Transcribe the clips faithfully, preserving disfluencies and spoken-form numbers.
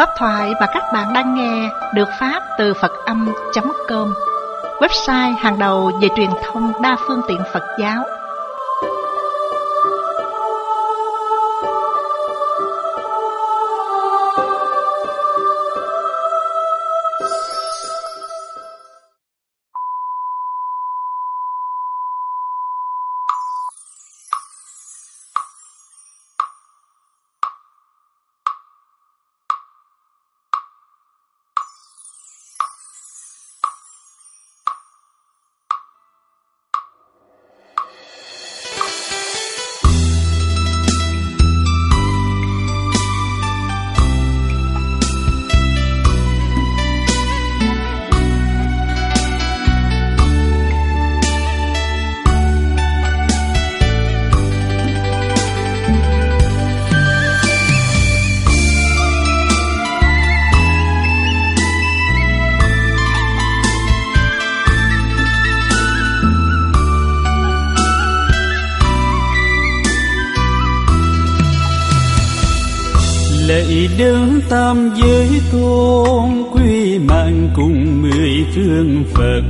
Pháp thoại mà các bạn đang nghe được phát từ Phật Âm chấm com, website hàng đầu về truyền thông đa phương tiện Phật giáo. Lạy Đấng Tam Giới Tôn, quy mạng cùng mười phương Phật.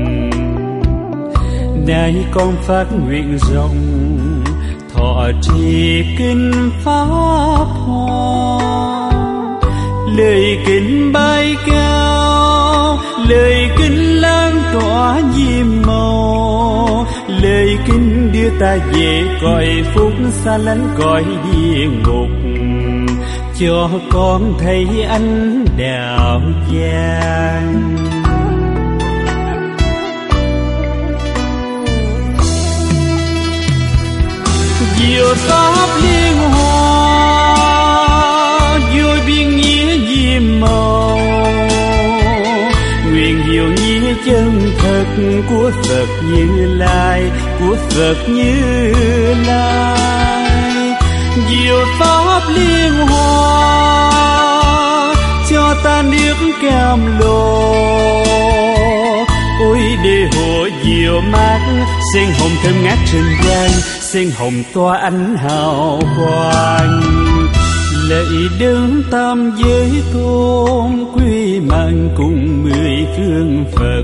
Nay con phát nguyện rộng, thọ trì kinh Pháp Hoa. Lời kinh bay cao, lời kinh lan tỏa nhiệm màu. Lời kinh đưa ta về cõi phúc xa lánh cõi địa ngục, cho con thấy ánh đạo vàng. Diệu pháp liên hoa, vui biên nghĩa diêm màu. Nguyện diệu nghĩa chân thật của Phật Như Lai, của Phật Như Lai. Diệu pháp liên hoa, cho ta nước cam lồ. Ôi đề hộ diệu mát, sen hồng thơm ngát trên gian, sen hồng tỏa ánh hào quang. Lạy Đấng Tam Giới Tôn, quy mạng cùng mười phương Phật.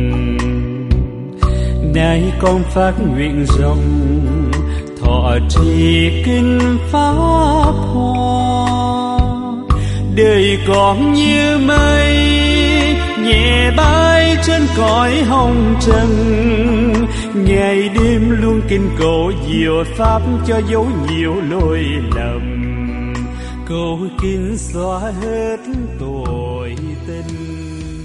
Nay con phát nguyện rộng, thọ trì kinh Pháp Hoa. Đời con như mây, nhẹ bay trên cõi hồng trần. Ngày đêm luôn kinh cầu diệu pháp, cho dấu nhiều lỗi lầm. Cầu kinh xóa hết tội tình.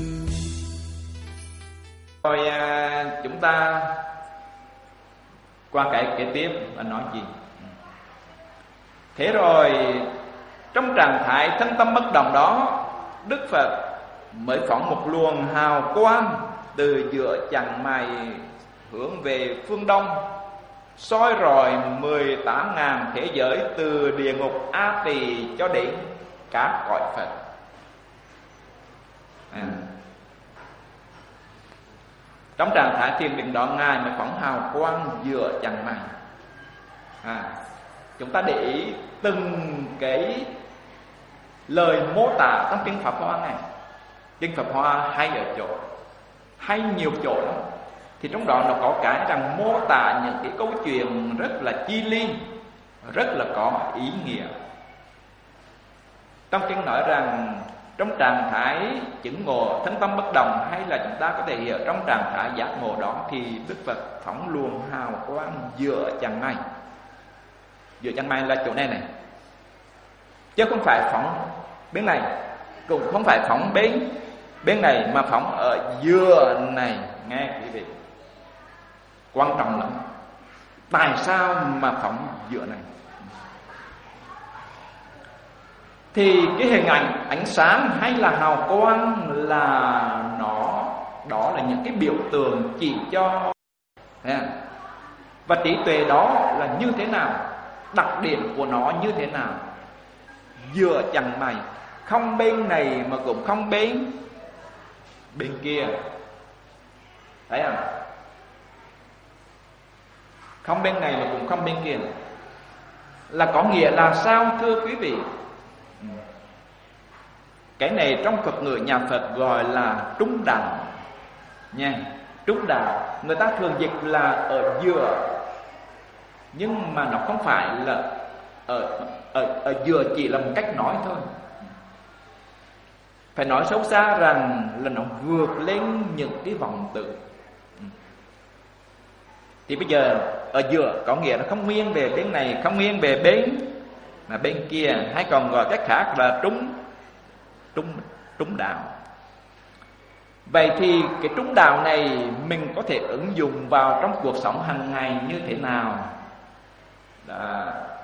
Rồi à, chúng ta qua cái kế tiếp anh nói gì? Thế rồi trong trạng thái thân tâm bất động đó, Đức Phật mới phóng một luồng hào quang từ giữa chặng mày hướng về phương đông, soi rọi mười tám ngàn thế giới, từ địa ngục A Tỳ cho đến các cõi Phật. À. Trong trạng thái thiền định đó, Ngài mới phóng hào quang giữa chặng mày. À, chúng ta để ý từng cái lời mô tả trong kinh Pháp Hoa này. Kinh Pháp Hoa hay ở chỗ, hay nhiều chỗ lắm. Thì trong đó nó có cái rằng mô tả những cái câu chuyện rất là chi ly, rất là có ý nghĩa. Trong kinh nói rằng trong trạng thái chứng ngộ thân tâm bất động, hay là chúng ta có thể hiểu trong trạng thái giác ngộ đó, thì Đức Phật phóng luồng hào quang giữa chặng mày. Giữa chặng mày là chỗ này này, chứ không phải phóng bên này, cũng không phải phóng bên bên này, mà phóng ở giữa này. Nghe quý vị, quan trọng lắm. Tại sao mà phóng giữa này? Thì cái hình ảnh ánh sáng hay là hào quang là nó, đó là những cái biểu tượng chỉ cho, và trí tuệ đó là như thế nào, đặc điểm của nó như thế nào. Giữa chặng mày, không bên này mà cũng không bên bên kia, thấy không? Không bên này mà cũng không bên kia, là có nghĩa là sao thưa quý vị? Cái này trong thuật ngữ nhà Phật gọi là trúng đạo nha. Trúng đạo, người ta thường dịch là ở giữa, nhưng mà nó không phải là ở, ở, ở giữa chỉ là một cách nói thôi. Phải nói sâu xa rằng là nó vượt lên những cái vọng tưởng. Thì bây giờ ở giữa có nghĩa là không nghiêng về bên này, không nghiêng về bên mà bên kia, hay còn gọi cách khác là trúng trúng trúng đạo. Vậy thì cái trúng đạo này mình có thể ứng dụng vào trong cuộc sống hàng ngày như thế nào? Đó.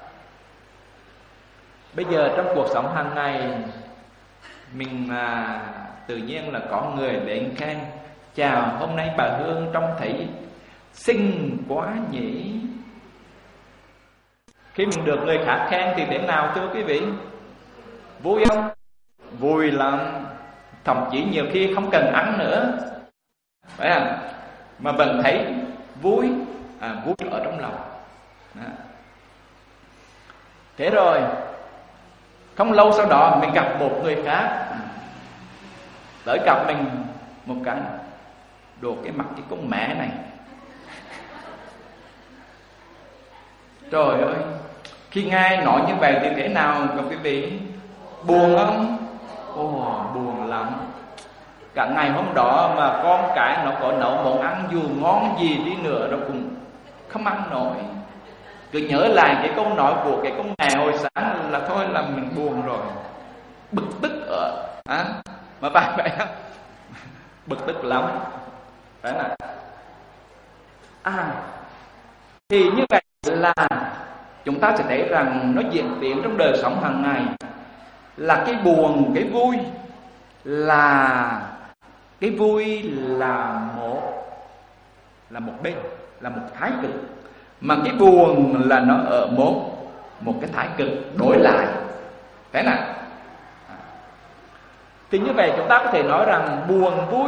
Bây giờ trong cuộc sống hàng ngày mình à, tự nhiên là có người đến khen: chào, hôm nay bà Hương trông thấy xinh quá nhỉ. Khi mình được người khác khen thì thế nào thưa quý vị? Vui không? Vui lắm. Thậm chí nhiều khi không cần ăn nữa, phải không? Mà vẫn thấy vui, à, vui ở trong lòng. Đó. Thế rồi không lâu sau đó mình gặp một người khác tới gặp mình một cái: đồ cái mặt cái con mẹ này, trời ơi. Khi nghe nói như vậy thì thế nào các quý vị? Buồn không? Ồ, buồn lắm. Cả ngày hôm đó mà con cái nó có nấu món ăn dù ngon gì đi nữa nó cũng không ăn nổi. Cứ nhớ lại cái câu nói của cái con mẹ hồi sáng là thôi là mình buồn rồi, bực tức ở à, mà phải vậy không? Bực tức lắm, phải là à. Thì như vậy là chúng ta sẽ thấy rằng nó diễn tiến trong đời sống hàng ngày, là cái buồn, cái vui, là cái vui là một là một bên, là một thái cực, mà cái buồn là nó ở một một cái thái cực đối lại, thế nào? Thì như vậy chúng ta có thể nói rằng buồn vui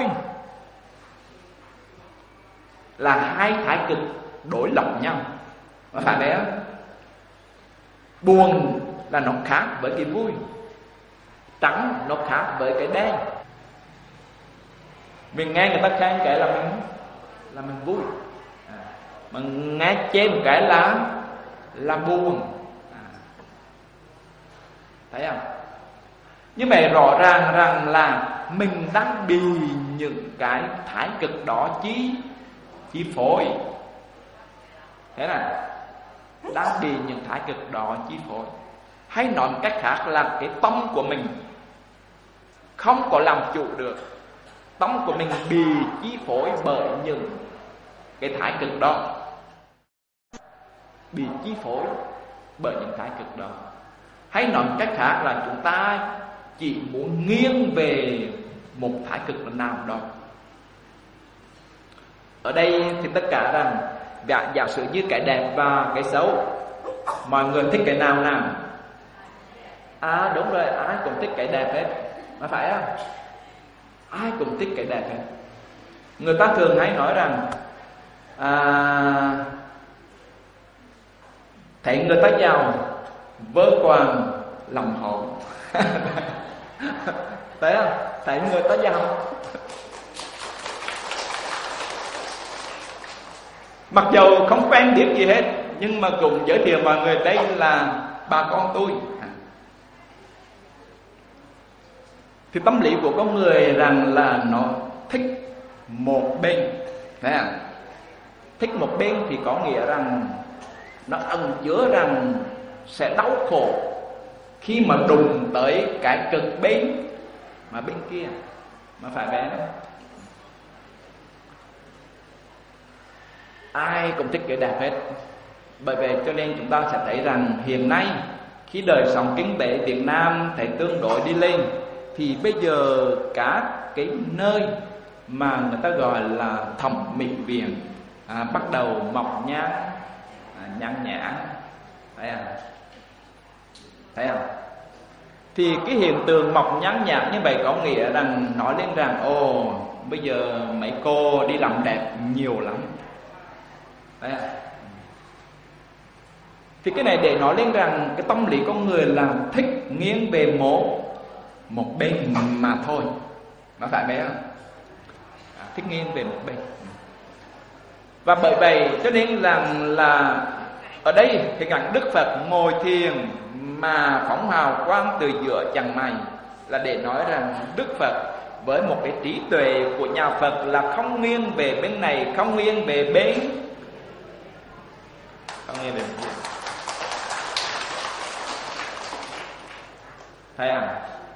là hai thái cực đối lập nhau, có phải đấy không? Buồn là nó khác với cái vui, trắng nó khác với cái đen. Mình nghe người ta khen cái là mình là mình vui, à, mà nghe chê một cái là là buồn, à, thấy không? Như vậy rõ ràng rằng là mình đang bị những cái thái cực đó chi chi phối, thế này, đang bị những thái cực đó chi phối. Hay nói một cách khác là cái tâm của mình không có làm chủ được, tâm của mình bị chi phối bởi những cái thái cực đó, bị chi phối bởi những thái cực đó. Hay nói một cách khác là chúng ta chỉ muốn nghiêng về một thái cực nào đó. Ở đây thì tất cả rằng giả, giả sử như cái đẹp và cái xấu, mọi người thích cái nào nào? À đúng rồi, ai cũng thích cái đẹp hết, có phải không? Ai cũng thích cái đẹp hết. Người ta thường hay nói rằng à, thấy người ta giàu vơ quàng lòng hồn. Thấy không? Thấy người ta giàu, mặc dầu không quen biết gì hết, nhưng mà cũng giới thiệu mọi người đây là bà con tôi. Thì tâm lý của con người rằng là nó thích một bên, thấy không? Thích một bên thì có nghĩa rằng nó ẩn chứa rằng sẽ đau khổ khi mà đụng tới cái cực bên mà bên kia, mà phải vậy không? Ai cũng thích cái đẹp hết. Bởi vậy cho nên chúng ta sẽ thấy rằng hiện nay khi đời sống kinh tế Việt Nam thấy tương đối đi lên, thì bây giờ các cái nơi mà người ta gọi là thẩm mỹ viện à, bắt đầu mọc nhán, à, nhăn nhãn, thấy không? Thấy không? Thì cái hiện tượng mọc nhăn nhãn như vậy có nghĩa rằng nói lên rằng ồ, bây giờ mấy cô đi làm đẹp nhiều lắm. Đấy à. Thì cái này để nói lên rằng cái tâm lý con người là thích nghiêng về một một bên mà thôi, mà phải bé không? À, thích nghiêng về một bên. Và bởi vậy cho nên là là ở đây hình ảnh Đức Phật ngồi thiền mà phóng hào quang từ giữa chằng mày, là để nói rằng Đức Phật với một cái trí tuệ của nhà Phật là không nghiêng về bên này, không nghiêng về bên không nghiêng về bên kia. Thấy không?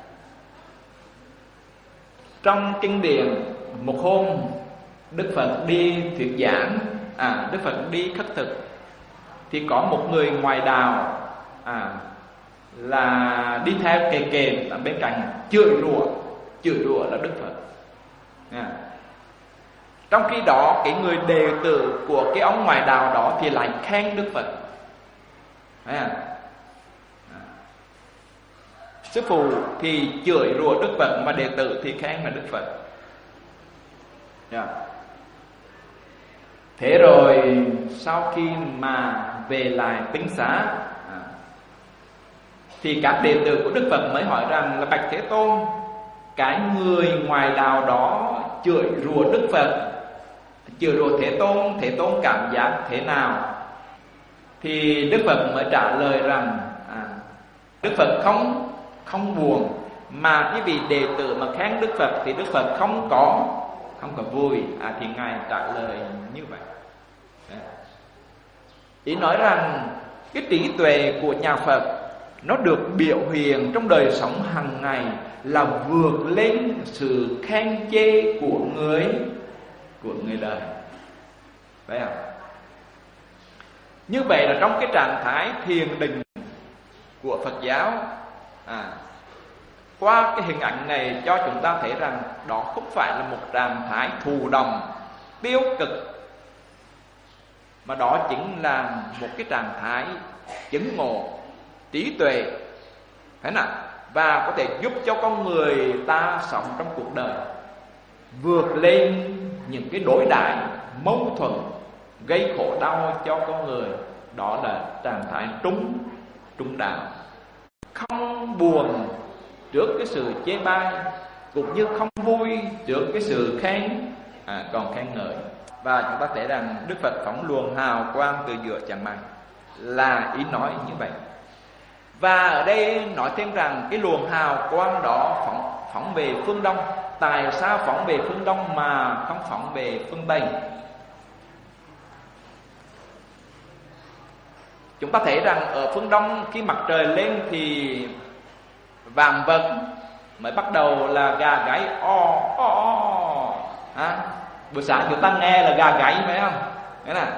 Trong kinh điển, một hôm Đức Phật đi thuyết giảng, à Đức Phật đi khất thực, thì có một người ngoài đạo à là đi theo kề kề ở bên cạnh chửi rủa, chửi rủa là Đức Phật. À. Trong khi đó cái người đệ tử của cái ông ngoài đạo đó thì lại khen Đức Phật. Thấy không? Sư phụ thì chửi rủa Đức Phật, mà đệ tử thì khen là Đức Phật. Yeah. Thế rồi sau khi mà về lại tinh xá, à, thì các đệ tử của Đức Phật mới hỏi rằng là bạch Thế Tôn, cái người ngoài đạo đó chửi rủa Đức Phật, chửi rủa Thế Tôn, Thế Tôn cảm giác thế nào? Thì Đức Phật mới trả lời rằng à, Đức Phật không không buồn, mà cái vị đệ tử mà khen Đức Phật thì Đức Phật không có không có vui. À, thì ngài trả lời như vậy. Đấy. Ý nói rằng cái trí tuệ của nhà Phật nó được biểu hiện trong đời sống hàng ngày là vượt lên sự khen chê của người của người đời. Phải không? Như vậy là trong cái trạng thái thiền định của Phật giáo, à, qua cái hình ảnh này cho chúng ta thấy rằng đó không phải là một trạng thái thụ động tiêu cực, mà đó chính là một cái trạng thái chứng ngộ trí tuệ, phải nào? Và có thể giúp cho con người ta sống trong cuộc đời vượt lên những cái đối đãi mâu thuẫn gây khổ đau cho con người. Đó là trạng thái trung trung đạo, không buồn trước cái sự chê bai, cũng như không vui trước cái sự khen, à, còn khen ngợi. Và chúng ta thấy rằng Đức Phật phóng luồng hào quang từ giữa chàng mày, là ý nói như vậy. Và ở đây nói thêm rằng cái luồng hào quang đó phóng, phóng về phương Đông. Tại sao phóng về phương Đông mà không phóng về phương Tây? Chúng ta thấy rằng ở phương Đông khi mặt trời lên thì vạn vật mới bắt đầu là gà gáy o o o. À, buổi sáng chúng ta nghe là gà gáy, phải không? Thế nào?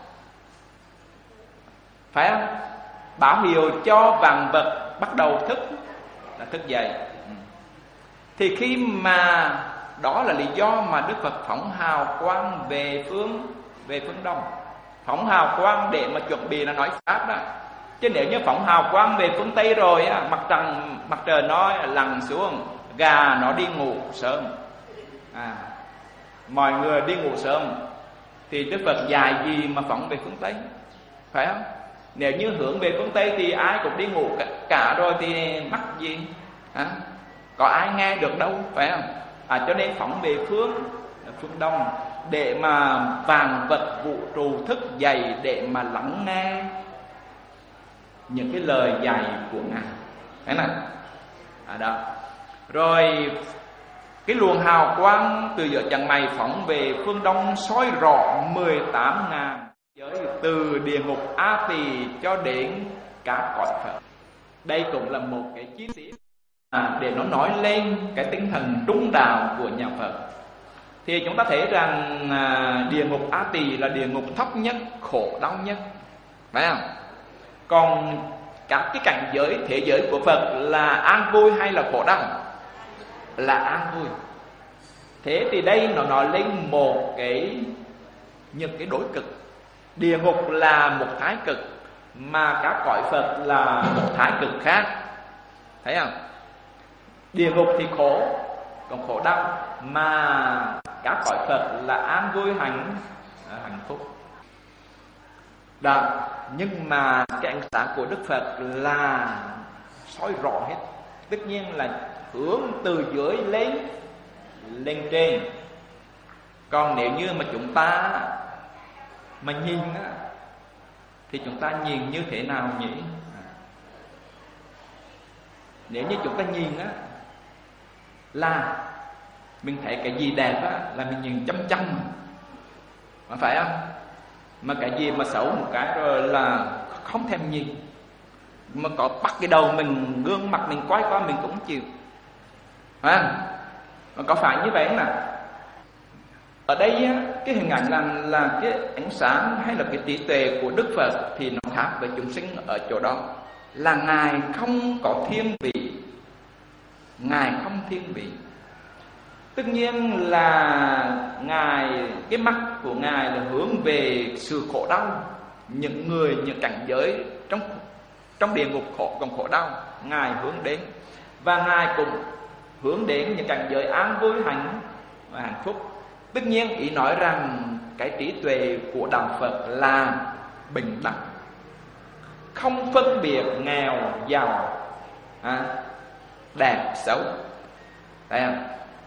Phải không? Báo hiệu cho vạn vật bắt đầu thức, là thức dậy. Thì khi mà đó là lý do mà Đức Phật phóng hào quang về phương về phương Đông, phóng hào quang để mà chuẩn bị là nói pháp đó. Chứ nếu như phóng hào quang về phương Tây rồi á, mặt trăng mặt trời nó lặn xuống, gà nó đi ngủ sớm, à, mọi người đi ngủ sớm, thì Đức Phật dạy gì mà phóng về phương Tây, phải không? Nếu như hướng về phương Tây thì ai cũng đi ngủ cả, cả rồi thì mắc gì, à, có ai nghe được đâu, phải không? À, cho nên phóng về phương phương Đông để mà vạn vật vũ trụ thức dậy để mà lắng nghe những cái lời dạy của Ngài. Thế nào? À đó. Rồi cái luồng hào quang từ giữa chặng mày phóng về phương Đông soi rõ mười tám ngàn giới, từ địa ngục A Tỳ cho đến cả cõi Phật. Đây cũng là một cái chi tiết à, để nó nói lên cái tinh thần trung đạo của nhà Phật. Thì chúng ta thấy rằng à, địa ngục A Tỳ là địa ngục thấp nhất, khổ đau nhất, phải không? Còn các cái cảnh giới, thế giới của Phật là an vui hay là khổ đau? Là an vui. Thế thì đây nó nói lên một cái những cái đối cực. Địa ngục là một thái cực, mà các cõi Phật là một thái cực khác, thấy không? Địa ngục thì khổ, còn khổ đau, mà các cõi Phật là an vui hạnh hạnh phúc. Đó, nhưng mà cái ánh sáng của Đức Phật là soi rõ hết. Tất nhiên là hướng từ dưới lên lên trên. Còn nếu như mà chúng ta mà nhìn á, thì chúng ta nhìn như thế nào nhỉ? Nếu như chúng ta nhìn á, là mình thấy cái gì đẹp á, là mình nhìn chăm chăm, mà phải không? Mà cái gì mà xấu một cái rồi là không thèm nhìn. Mà có bắt cái đầu mình, gương mặt mình quay qua mình cũng không chịu à, mà có phải như vậy nè? Ở đây á, cái hình ảnh là, là cái ánh sáng hay là cái trí tuệ của Đức Phật thì nó khác với chúng sinh ở chỗ đó, là Ngài không có thiên vị. Ngài không thiên vị. Tất nhiên là Ngài, cái mắt của Ngài là hướng về sự khổ đau, những người, những cảnh giới trong trong địa ngục khổ còn khổ đau, Ngài hướng đến. Và Ngài cũng hướng đến những cảnh giới an vui hạnh và hạnh phúc. Tất nhiên ý nói rằng cái trí tuệ của đạo Phật là bình đẳng, không phân biệt nghèo giàu, à, đẹp xấu. Thấy không?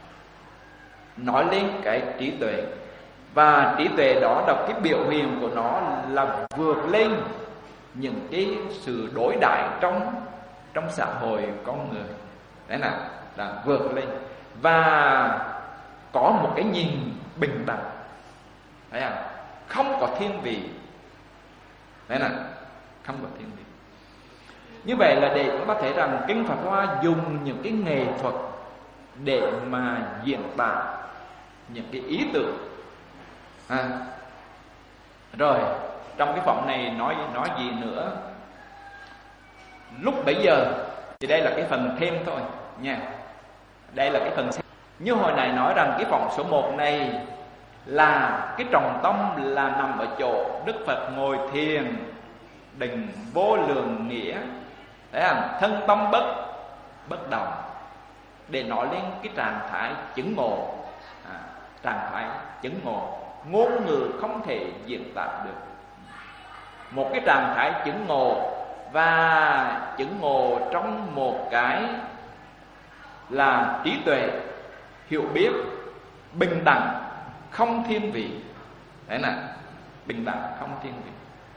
Nói lên cái trí tuệ, và trí tuệ đó là cái biểu hiện của nó là vượt lên những cái sự đối đãi trong trong xã hội con người. Đấy là là vượt lên và có một cái nhìn bình đẳng. Thấy không? Không có thiên vị. Đấy là không có thiên vị. Như vậy là để chúng ta thấy rằng Kinh Pháp Hoa dùng những cái nghệ thuật để mà diễn tả những cái ý tưởng. À, rồi trong cái phẩm này nói nói gì nữa? Lúc bấy giờ thì đây là cái phần thêm thôi nha. Đây là cái phần thêm. Như hồi này nói rằng cái phẩm số một này là cái trọng tâm là nằm ở chỗ Đức Phật ngồi thiền định vô lượng nghĩa. Đấy không? Thân tâm bất bất động, để nói lên cái trạng thái chứng ngộ. À, trạng thái chứng ngộ ngôn ngữ không thể diễn tả được. Một cái trạng thái chứng ngộ, và chứng ngộ trong một cái là trí tuệ, hiểu biết, bình đẳng, không thiên vị. Đấy là bình đẳng, không thiên vị.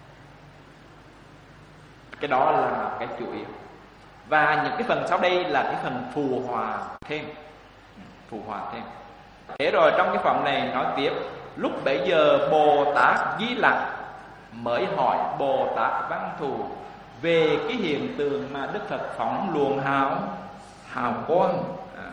Cái đó là cái chủ yếu. Và những cái phần sau đây là cái phần phù hòa thêm. Phù hòa thêm. Thế rồi trong cái phẩm này nói tiếp, lúc bấy giờ Bồ Tát Di Lặc mới hỏi Bồ Tát Văn Thù về cái hiện tượng mà Đức Phật phóng luồng hào hào quang. À.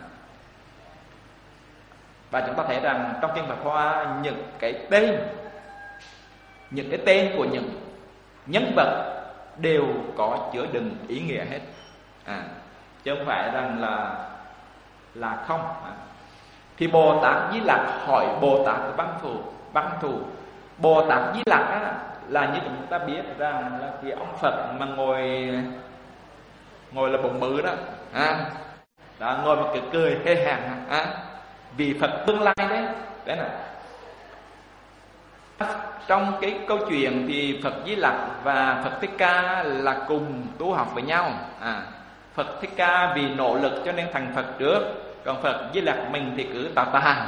Và chúng ta thấy rằng trong Kinh Pháp Hoa những cái tên, những cái tên của những nhân vật đều có chứa đựng ý nghĩa hết. À, chứ không phải rằng là là không. À. Thì Bồ Tát Di Lặc hỏi Bồ Tát Văn Thù, Văn Thù. Bồ Tát Di Lặc á, là như chúng ta biết rằng là cái ông Phật mà ngồi ngồi là bụng bự đó, à, đó ngồi mà cười cười hê hàng, à, vì Phật tương lai đấy. Đấy là trong cái câu chuyện thì Phật Di Lặc và Phật Thích Ca là cùng tu học với nhau. À, Phật Thích Ca vì nỗ lực cho nên thành Phật trước, còn Phật Di Lặc mình thì cứ tà tà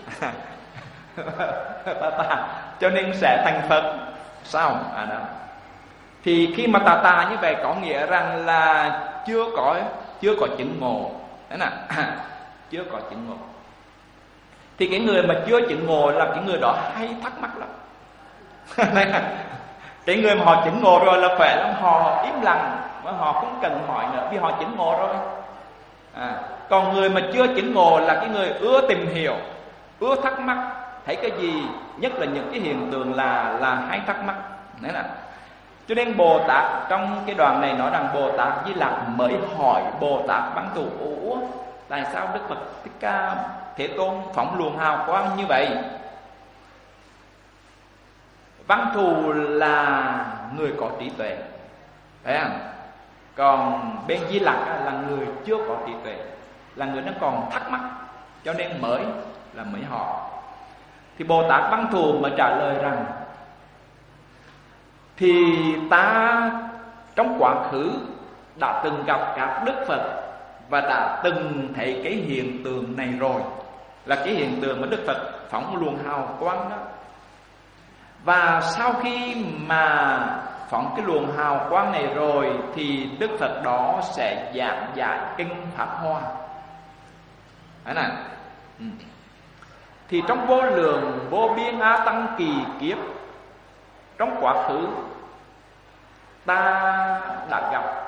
tà tà cho nên sẽ thành Phật sao? À đó. Thì khi mà tà tà như vậy có nghĩa rằng là chưa có chưa có chứng ngộ. Đấy là chưa có chứng ngộ. Thì cái người mà chưa chứng ngộ là cái người đó hay thắc mắc lắm. Cái người mà họ chứng ngộ rồi là khỏe lắm, họ im lặng mà họ không cần hỏi nữa vì họ chứng ngộ rồi. À, còn người mà chưa chứng ngộ là cái người ưa tìm hiểu, ưa thắc mắc, thấy cái gì, nhất là những cái hiện tượng là là hay thắc mắc. Đấy là cho nên Bồ Tát trong cái đoạn này nói rằng Bồ Tát Di Lặc mới hỏi Bồ Tát Văn Thù, ủa tại sao Đức Phật Thích Ca Thế Tôn phóng luồng hào quang như vậy? Văn Thù là người có trí tuệ, phải không? Còn bên Di Lặc là người chưa có trí tuệ, là người nó còn thắc mắc, cho nên mới là mới hỏi. Thì Bồ Tát Văn Thù mới trả lời rằng thì ta trong quá khứ đã từng gặp các Đức Phật và đã từng thấy cái hiện tượng này rồi, là cái hiện tượng mà Đức Phật phóng luồng hào quang đó. Và sau khi mà phóng cái luồng hào quang này rồi thì Đức Phật đó sẽ giảng giải kinh Pháp Hoa. Đấy này. Ừ. Thì trong vô lượng vô biên á tăng kỳ kiếp, trong quá khứ ta đã gặp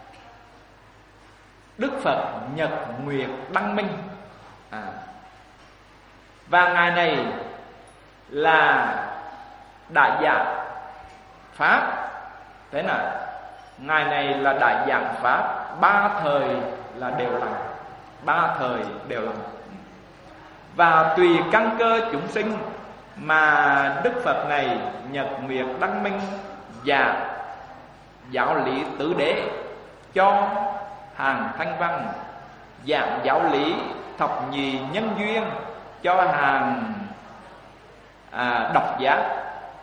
Đức Phật Nhật Nguyệt Đăng Minh. à. Và ngài này là đại giảng pháp. Thế nào? Ngài này là đại giảng pháp, ba thời là đều làm, ba thời đều làm. Và tùy căn cơ chúng sinh mà Đức Phật này Nhật Nguyệt Đăng Minh giảng giáo lý tứ đế cho hàng thanh văn, giảng giáo lý thập nhị nhân duyên cho hàng à, độc giác,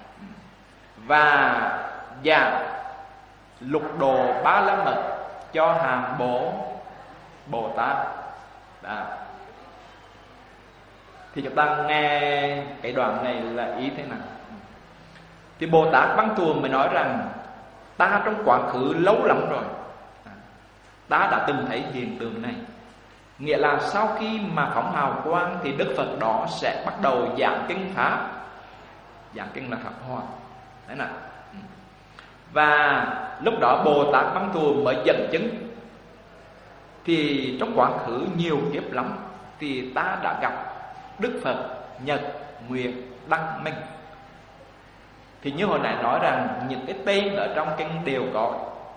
và giảng lục đồ ba la mật cho hàng bổ Bồ Tát. Đó. Thì chúng ta nghe cái đoạn này là ý thế nào? Thì Bồ Tát Văn Thù mới nói rằng ta trong quá khứ lâu lắm rồi, ta đã từng thấy hiện tượng này. Nghĩa là sau khi mà phóng hào quang thì Đức Phật đó sẽ bắt đầu giảng kinh Pháp. Giảng kinh là Pháp Hoa. Đấy nào. Và lúc đó Bồ Tát Văn Thù mới dẫn chứng. Thì trong quá khứ nhiều kiếp lắm thì ta đã gặp Đức Phật Nhật Nguyệt Đăng Minh. Thì như hồi nãy nói rằng những cái tên ở trong kinh đều có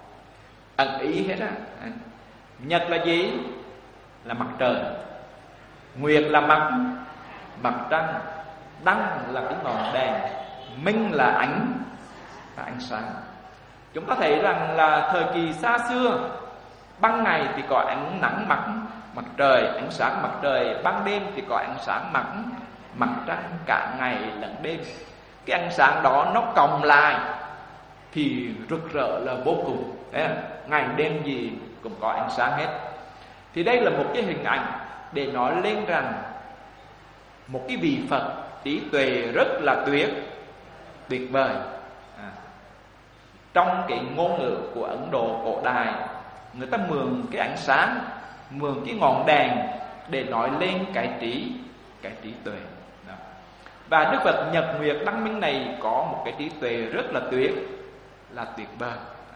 ẩn ý hết á. Nhật là gì? Là mặt trời. Nguyệt là mặt mặt trăng. Đăng là cái ngọn đèn. Minh là ánh, là ánh sáng. Chúng ta thấy rằng là thời kỳ xa xưa, ban ngày thì có ánh nắng mặt mặt trời, ánh sáng mặt trời, ban đêm thì có ánh sáng mặt mặt trăng, cả ngày lẫn đêm. Cái ánh sáng đó nó cộng lại thì rực rỡ là vô cùng. Đấy, ngày đêm gì cũng có ánh sáng hết. Thì đây là một cái hình ảnh để nói lên rằng một cái vị Phật trí tuệ rất là tuyệt tuyệt vời. à. Trong cái ngôn ngữ của Ấn Độ cổ đại, người ta mượn cái ánh sáng, mượn cái ngọn đèn để nói lên cái trí, cái trí tuệ. Đó. Và Đức Phật Nhật Nguyệt Đăng Minh này có một cái trí tuệ rất là tuyệt, là tuyệt vời.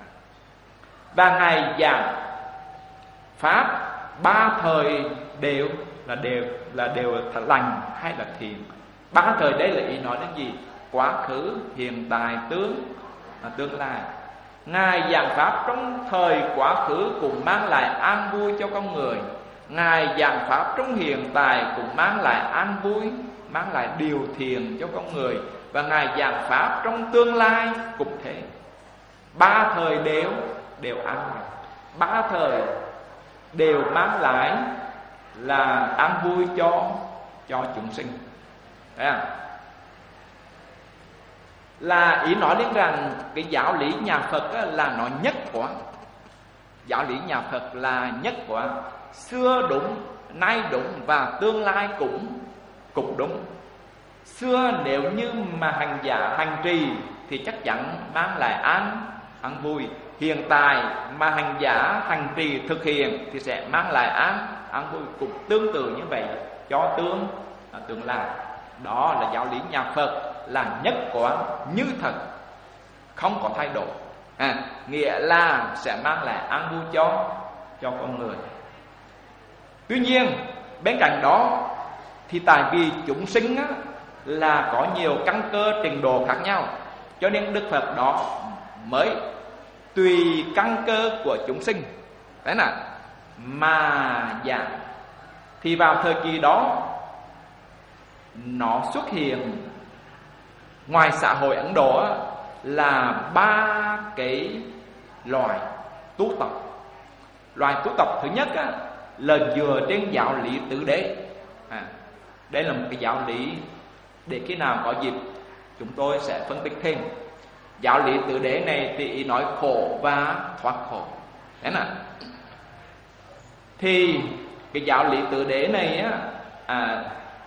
Và ngài giảng pháp ba thời đều là đều là đều lành hay là thiện. Ba thời đấy là ý nói đến gì? Quá khứ, hiện tại, tương là tương lai. Ngài giảng pháp trong thời quá khứ cũng mang lại an vui cho con người. Ngài giảng pháp trong hiện tại cũng mang lại an vui, mang lại điều thiện cho con người. Và ngài giảng pháp trong tương lai cũng thế. Ba thời đều đều an lành, ba thời đều mang lại là an vui cho cho chúng sinh. Đấy à? Là ý nói đến rằng cái giáo lý nhà Phật là nó nhất quá. Giáo lý nhà Phật là nhất quá. Xưa đúng, nay đúng và tương lai cũng cũng đúng. Xưa nếu như mà hành giả hành trì thì chắc chắn mang lại an an vui. Hiện tại mà hành giả hành trì thực hiện thì sẽ mang lại an an vui, cũng tương tự như vậy cho tương tương lai. Đó là giáo lý nhà Phật là nhất quán như thật, không có thay đổi. à, Nghĩa là sẽ mang lại an vui cho cho con người. Tuy nhiên bên cạnh đó thì tại vì chúng sinh á, là có nhiều căn cơ trình độ khác nhau, cho nên Đức Phật đó mới tùy căn cơ của chúng sinh đấy nè mà giảng. Thì vào thời kỳ đó nó xuất hiện ngoài xã hội Ấn Độ là ba cái loài tú tộc. Loài tú tộc thứ nhất á, là dựa trên giáo lý tứ đế. à, Đây là một cái giáo lý để khi nào có dịp chúng tôi sẽ phân tích thêm. Giáo lý tứ đế này thì nói khổ và thoát khổ. Đấy nè. Thì cái giáo lý tứ đế này á, à,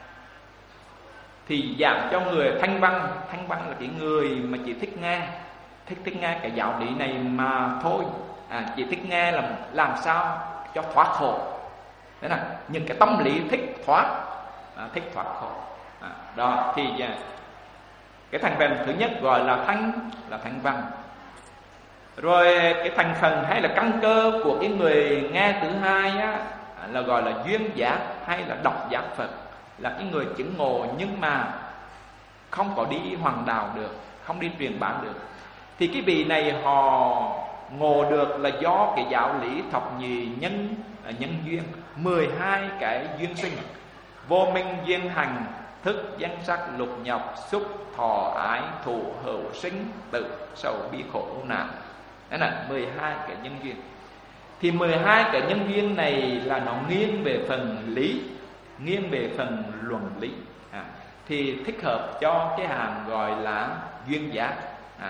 thì giảng cho người thanh văn. Thanh văn là cái người mà chỉ thích nghe, thích thích nghe cái giáo lý này mà thôi. à, Chỉ thích nghe làm, làm sao cho thoát khổ. Thế là những cái tâm lý thích thoát, à, thích thoát khổ. à, Đó thì à, cái thành phần thứ nhất gọi là thanh, là thanh văn. Rồi cái thành phần hay là căn cơ của cái người nghe thứ hai á, là gọi là duyên giác hay là độc giác Phật. Là cái người chứng ngộ nhưng mà không có đi hoàng đạo được, không đi truyền bá được. Thì cái vị này họ ngộ được là do cái giáo lý thập nhị nhân nhân duyên, mười hai cái duyên sinh: vô minh, duyên hành, thức, danh sắc, lục nhập, xúc, thọ, ái, thụ, hữu, sinh, tử, sầu, bi, khổ, ưu nạn. Đấy là mười hai cái nhân duyên. Thì mười hai cái nhân duyên này là nó nghiêng về phần lý, nghiêng về phần luận lý. à, Thì thích hợp cho cái hàng gọi là duyên giác. à,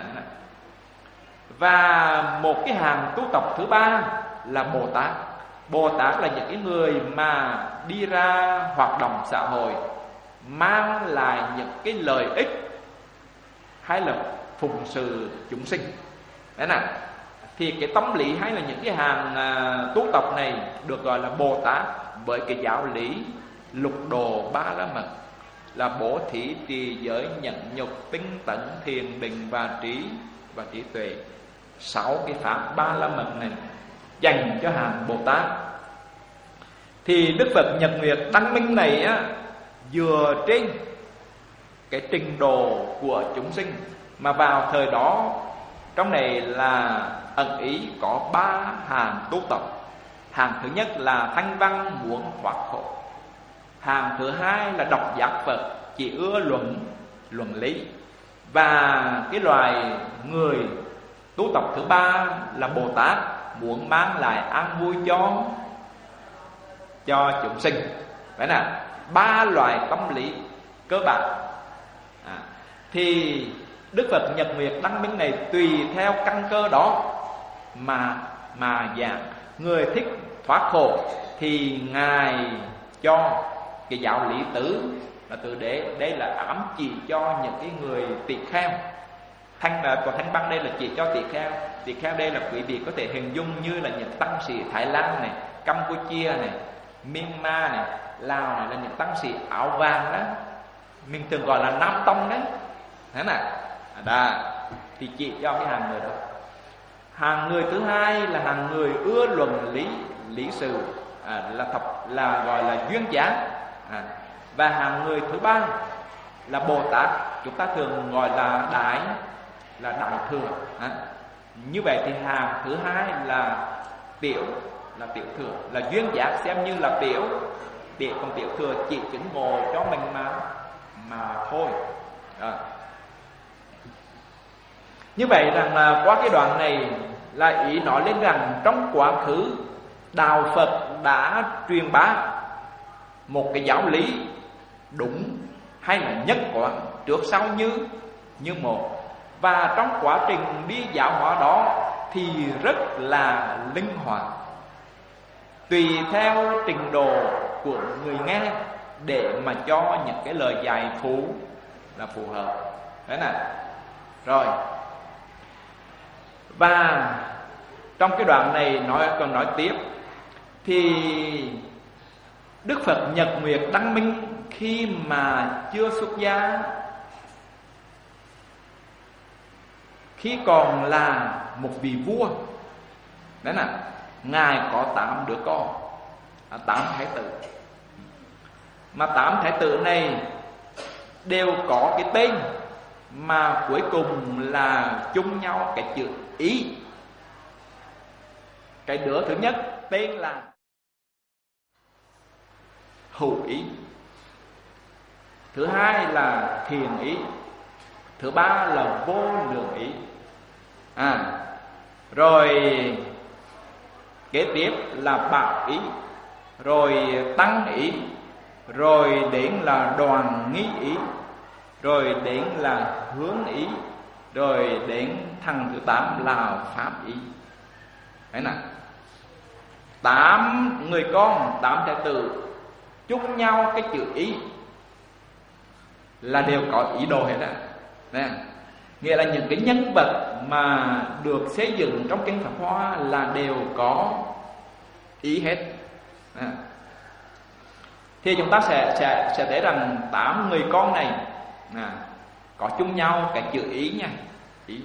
Và một cái hàng tu tập thứ ba là Bồ Tát. Bồ Tát là những cái người mà đi ra hoạt động xã hội, mang lại những cái lợi ích hay là phụng sự chúng sinh. Đấy nè. Thì cái tâm lý hay là những cái hàng uh, tu tập này được gọi là Bồ Tát với cái giáo lý lục độ ba la mật, là bố thí, trì giới, nhẫn nhục, tinh tấn, thiền định và trí và trí tuệ. Sáu cái pháp ba la mật này dành cho hàng Bồ Tát. Thì Đức Phật Nhật Nguyệt Đăng Minh này á, dựa trên cái trình độ của chúng sinh mà vào thời đó trong này là ẩn ý có ba hàng tu tập. Hàng thứ nhất là thanh văn muốn thoát khổ. Hàng thứ hai là độc giác Phật, chỉ ưa luận luận lý. Và cái loài người tu tập thứ ba là Bồ Tát, muốn mang lại an vui cho cho chúng sinh. Vậy nè, ba loại tâm lý cơ bản. à, Thì Đức Phật Nhật Nguyệt Đăng Minh này tùy theo căn cơ đó mà mà giảng. Người thích thoát khổ thì Ngài cho cái giáo lý tứ là tứ đế. Đây là ám chỉ cho những cái người tỳ kheo. Thanh là còn thanh văn đây là chỉ cho tỳ kheo. Tỳ kheo đây là quý vị có thể hình dung như là những tăng sĩ Thái Lan này, Campuchia này, Myanmar này, Lào này, là những tăng sĩ áo vàng đó. Mình thường gọi là Nam Tông đấy. Thế này đó, thì chỉ cho cái hàng người đó. Hàng người thứ hai là hàng người ưa luận lý lý sự, à, là thập là gọi là duyên giác. à, Và hàng người thứ ba là Bồ Tát, chúng ta thường gọi là đại là đại thừa. à. Như vậy thì hàng thứ hai là tiểu là tiểu thừa, là duyên giác xem như là tiểu tiểu còn tiểu thừa chỉ chứng ngộ cho mình mà mà thôi. à. Như vậy rằng là qua cái đoạn này là ý nói lên rằng trong quá khứ đạo Phật đã truyền bá một cái giáo lý đúng hay là nhất quán, trước sau như như một. Và trong quá trình đi giáo hóa đó thì rất là linh hoạt, tùy theo trình độ của người nghe để mà cho những cái lời dạy phù là phù hợp. Đấy nè. Rồi. Và trong cái đoạn này nói còn nói tiếp thì Đức Phật Nhật Nguyệt Đăng Minh khi mà chưa xuất gia, khi còn là một vị vua, đấy nè, Ngài có tám đứa con, tám thái tử. Mà tám thái tử này đều có cái tên mà cuối cùng là chung nhau cái chữ Ý. Cái đứa thứ nhất tên là Hữu Ý, thứ hai là Thiền Ý, thứ ba là Vô Lượng Ý. à Rồi kế tiếp là Bảo Ý, rồi Tăng Ý, rồi đến là Đoàn Nghi Ý, rồi đến là Hướng Ý, rồi đến thằng thứ tám là Pháp Ý. Đấy nè. tám người con, tám thái tử chung nhau cái chữ ý là đều có ý đồ hết á. Nè, nghĩa là những cái nhân vật mà được xây dựng trong kinh Pháp Hoa là đều có ý hết. Nè. Thì chúng ta sẽ sẽ sẽ thấy rằng tám người con này à, có chung nhau cái chữ ý nha, ý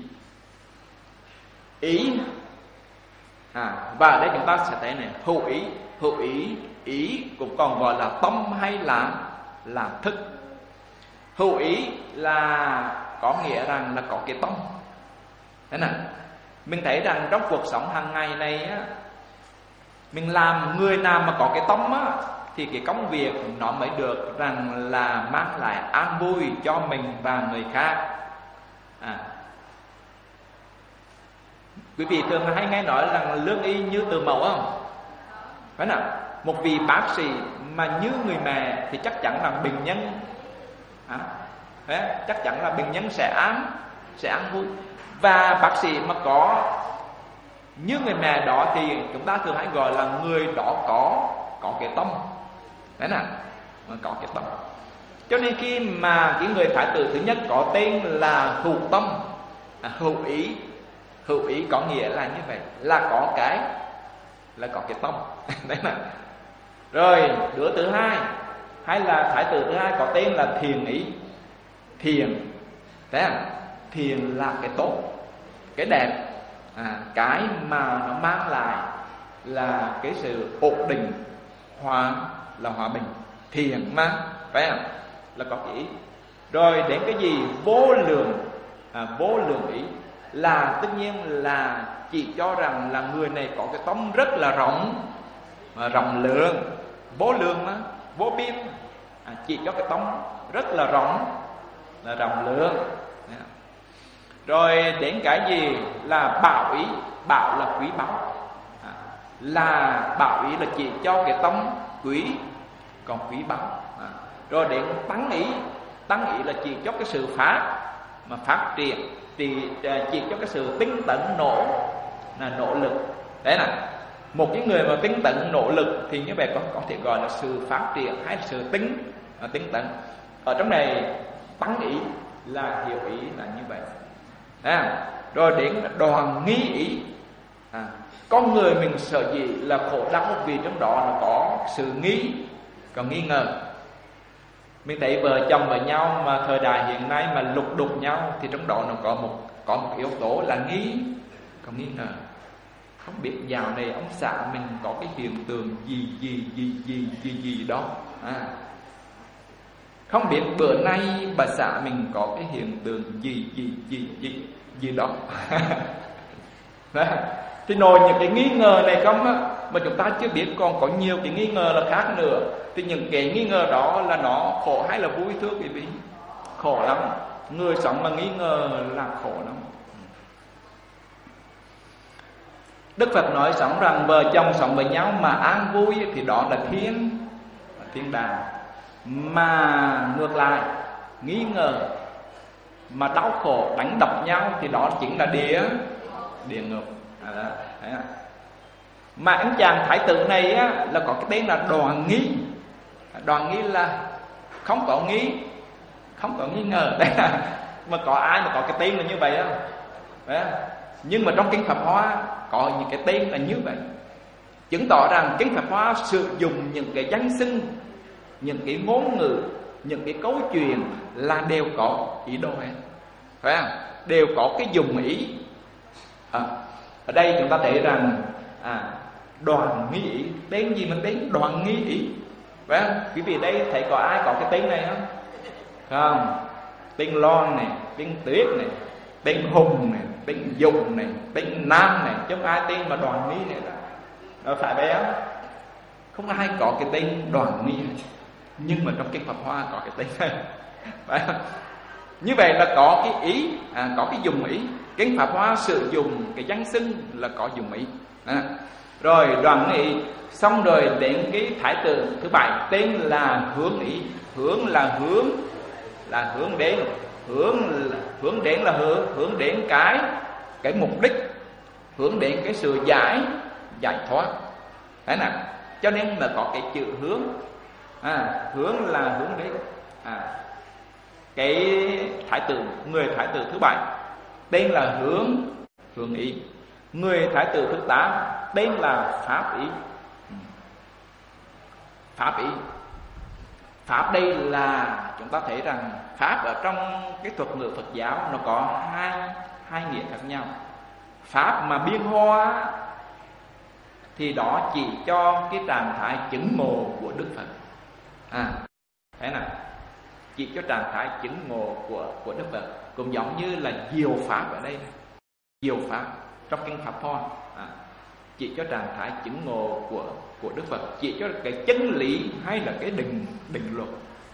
ý à, và ở đây chúng ta sẽ thấy này, hữu ý, hữu ý, ý cũng còn gọi là tâm hay là là thức. Hữu ý là có nghĩa rằng là có cái tâm. Thế nào? Mình thấy rằng trong cuộc sống hàng ngày này á, mình làm người nào mà có cái tâm á, thì cái công việc nó mới được rằng là mang lại an vui cho mình và người khác. À, quý vị thường hay nghe nói rằng lương y như từ mẫu không? Phải nào? Một vị bác sĩ mà như người mẹ thì chắc chắn là bệnh nhân à, đấy, chắc chắn là bệnh nhân sẽ an sẽ an vui. Và bác sĩ mà có như người mẹ đó thì chúng ta thường hay gọi là người đó có có cái tâm. Đấy nào, có cái tâm. Cho nên khi mà cái người thái tử thứ nhất có tên là hữu tâm, à, hữu ý, hữu ý có nghĩa là như vậy, là có cái là có cái tâm. Đấy nào. Rồi đứa thứ hai hay là thái tử thứ hai có tên là thiền ý. Thiền, đấy à, thiền là cái tốt, cái đẹp, à, cái mà nó mang lại là cái sự ổn định, hòa là hòa bình. Thiền mà, phải không? Là có cái ý. Rồi đến cái gì vô lượng, à, vô lượng ý là tất nhiên là chỉ cho rằng là người này có cái tâm rất là rộng, à, rộng lượng, vô lượng mà, vô biên, à, chỉ cho cái tâm rất là rộng, là rộng lượng. Rồi đến cái gì là bảo ý, bảo là quý báu, à, là bảo ý là chỉ cho cái tâm quý, còn quý báu. À, rồi đến tăng ý, tăng ý là chỉ cho cái sự phát mà phát triển, thì chỉ cho cái sự tinh tấn nỗ, là nỗ lực. Đấy là một cái người mà tinh tấn nỗ lực thì như vậy có có thể gọi là sự phát triển hay là sự tinh à, tinh tấn. Ở trong này tăng ý là hiểu ý là như vậy. À, rồi đến đoàn nghi ý, à, con người mình sợ gì là khổ đau vì trong đó nó có sự nghi, còn nghi ngờ. Mình thấy vợ chồng với nhau mà thời đại hiện nay mà lục đục nhau thì trong đó nó có một có một yếu tố là nghi, còn nghi ngờ. Không biết dạo này ông xã mình có cái hiện tượng gì gì gì gì gì gì đó, à, không biết bữa nay bà xã mình có cái hiện tượng gì gì gì gì gì đó. Thì nội những cái nghi ngờ này không á, mà chúng ta chưa biết còn có nhiều cái nghi ngờ là khác nữa. Thì những cái nghi ngờ đó là nó khổ hay là vui thưa quý vị? Khổ lắm. Người sống mà nghi ngờ là khổ lắm. Đức Phật nói sống rằng vợ chồng sống với nhau mà an vui thì đó là thiên thiên đàng. Mà ngược lại nghi ngờ mà đau khổ đánh đập nhau thì đó chính là địa địa ngục. À, đó, đấy à. Mà anh chàng thái tử này á, là có cái tên là Đoàn Nghi. Đoàn Nghi là không có nghi, không có nghi ngờ. Đấy à. Mà có ai mà có cái tên là như vậy không? Đấy à. Nhưng mà trong kinh Pháp Hoa có những cái tên là như vậy, chứng tỏ rằng kinh Pháp Hoa sử dụng những cái danh xưng, những cái ngôn ngữ, những cái câu chuyện là đều có ý đồ hết, phải không? Đều có cái dùng ý. À, ở đây chúng ta thấy rằng à, Đoàn Nghi ý, tên gì mà tên Đoàn Nghi ý, phải không? Quý vị đây thấy có ai có cái tên này không? Không. Tên Loan này, tên Tuyết này, tên Hùng này, tên Dụng này, tên Nam này, chứ không ai tên mà Đoàn Nghi này đó. Đâu phải vậy không? Không ai có cái tên Đoàn Nghi này. Nhưng mà trong kinh Pháp Hoa có cái tên này, phải không? Như vậy là có cái ý, à, có cái dùng ý. Kinh Pháp Hoa sử dụng cái danh xưng là có dùng ý. À, rồi Đoàn Nghi xong rồi đến cái thái tử thứ bảy tên là Hướng ý. Hướng là hướng, là hướng đến, hướng hướng đến là hướng hướng đến cái cái mục đích, hướng đến cái sự giải giải thoát. Đấy nè, cho nên là có cái chữ hướng. À, hướng là hướng đấy. À, cái thái tử, người thái tử thứ bảy tên là Hướng, Hướng Ý. Người thái tử thứ tám tên là Pháp Ý. Pháp Ý. Pháp đây là chúng ta thấy rằng Pháp ở trong cái thuật ngữ Phật giáo nó có hai hai nghĩa khác nhau. Pháp mà biên hoa thì đó chỉ cho cái trạng thái chứng ngộ của Đức Phật. À, thế nào? Chỉ cho trạng thái chứng ngộ của của Đức Phật, cũng giống như là diệu pháp ở đây này. Diệu pháp trong kinh Pháp Hoa, à, chỉ cho trạng thái chứng ngộ của của Đức Phật, chỉ cho cái chân lý hay là cái định định luật.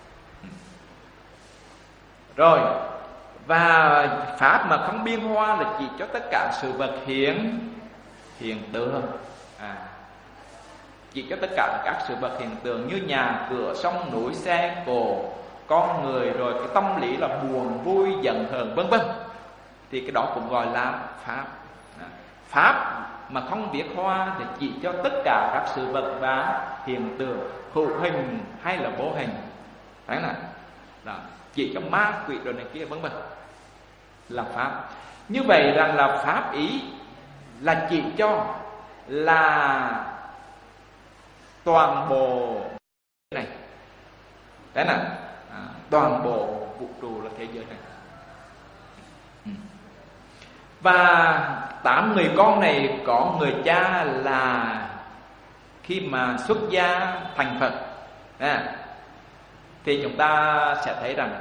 Rồi, và pháp mà không biên hoa là chỉ cho tất cả sự vật hiện hiện tượng. À, chỉ cho tất cả các sự vật hiện tượng như nhà cửa, sông núi, xe cộ, con người, rồi cái tâm lý là buồn, vui, giận, hờn, vân vân. Thì cái đó cũng gọi là pháp. Pháp mà không viết hoa thì chỉ cho tất cả các sự vật và hiện tượng hữu hình hay là vô hình. Đấy là đó, chỉ cho ma quỷ đồ này kia vân vân là pháp. Như vậy rằng là pháp ý là chỉ cho là toàn bộ này. Đấy là à, toàn bộ vũ trụ là thế giới này. Ừ. Và tám người con này có người cha là khi mà xuất gia thành Phật, à, thì chúng ta sẽ thấy rằng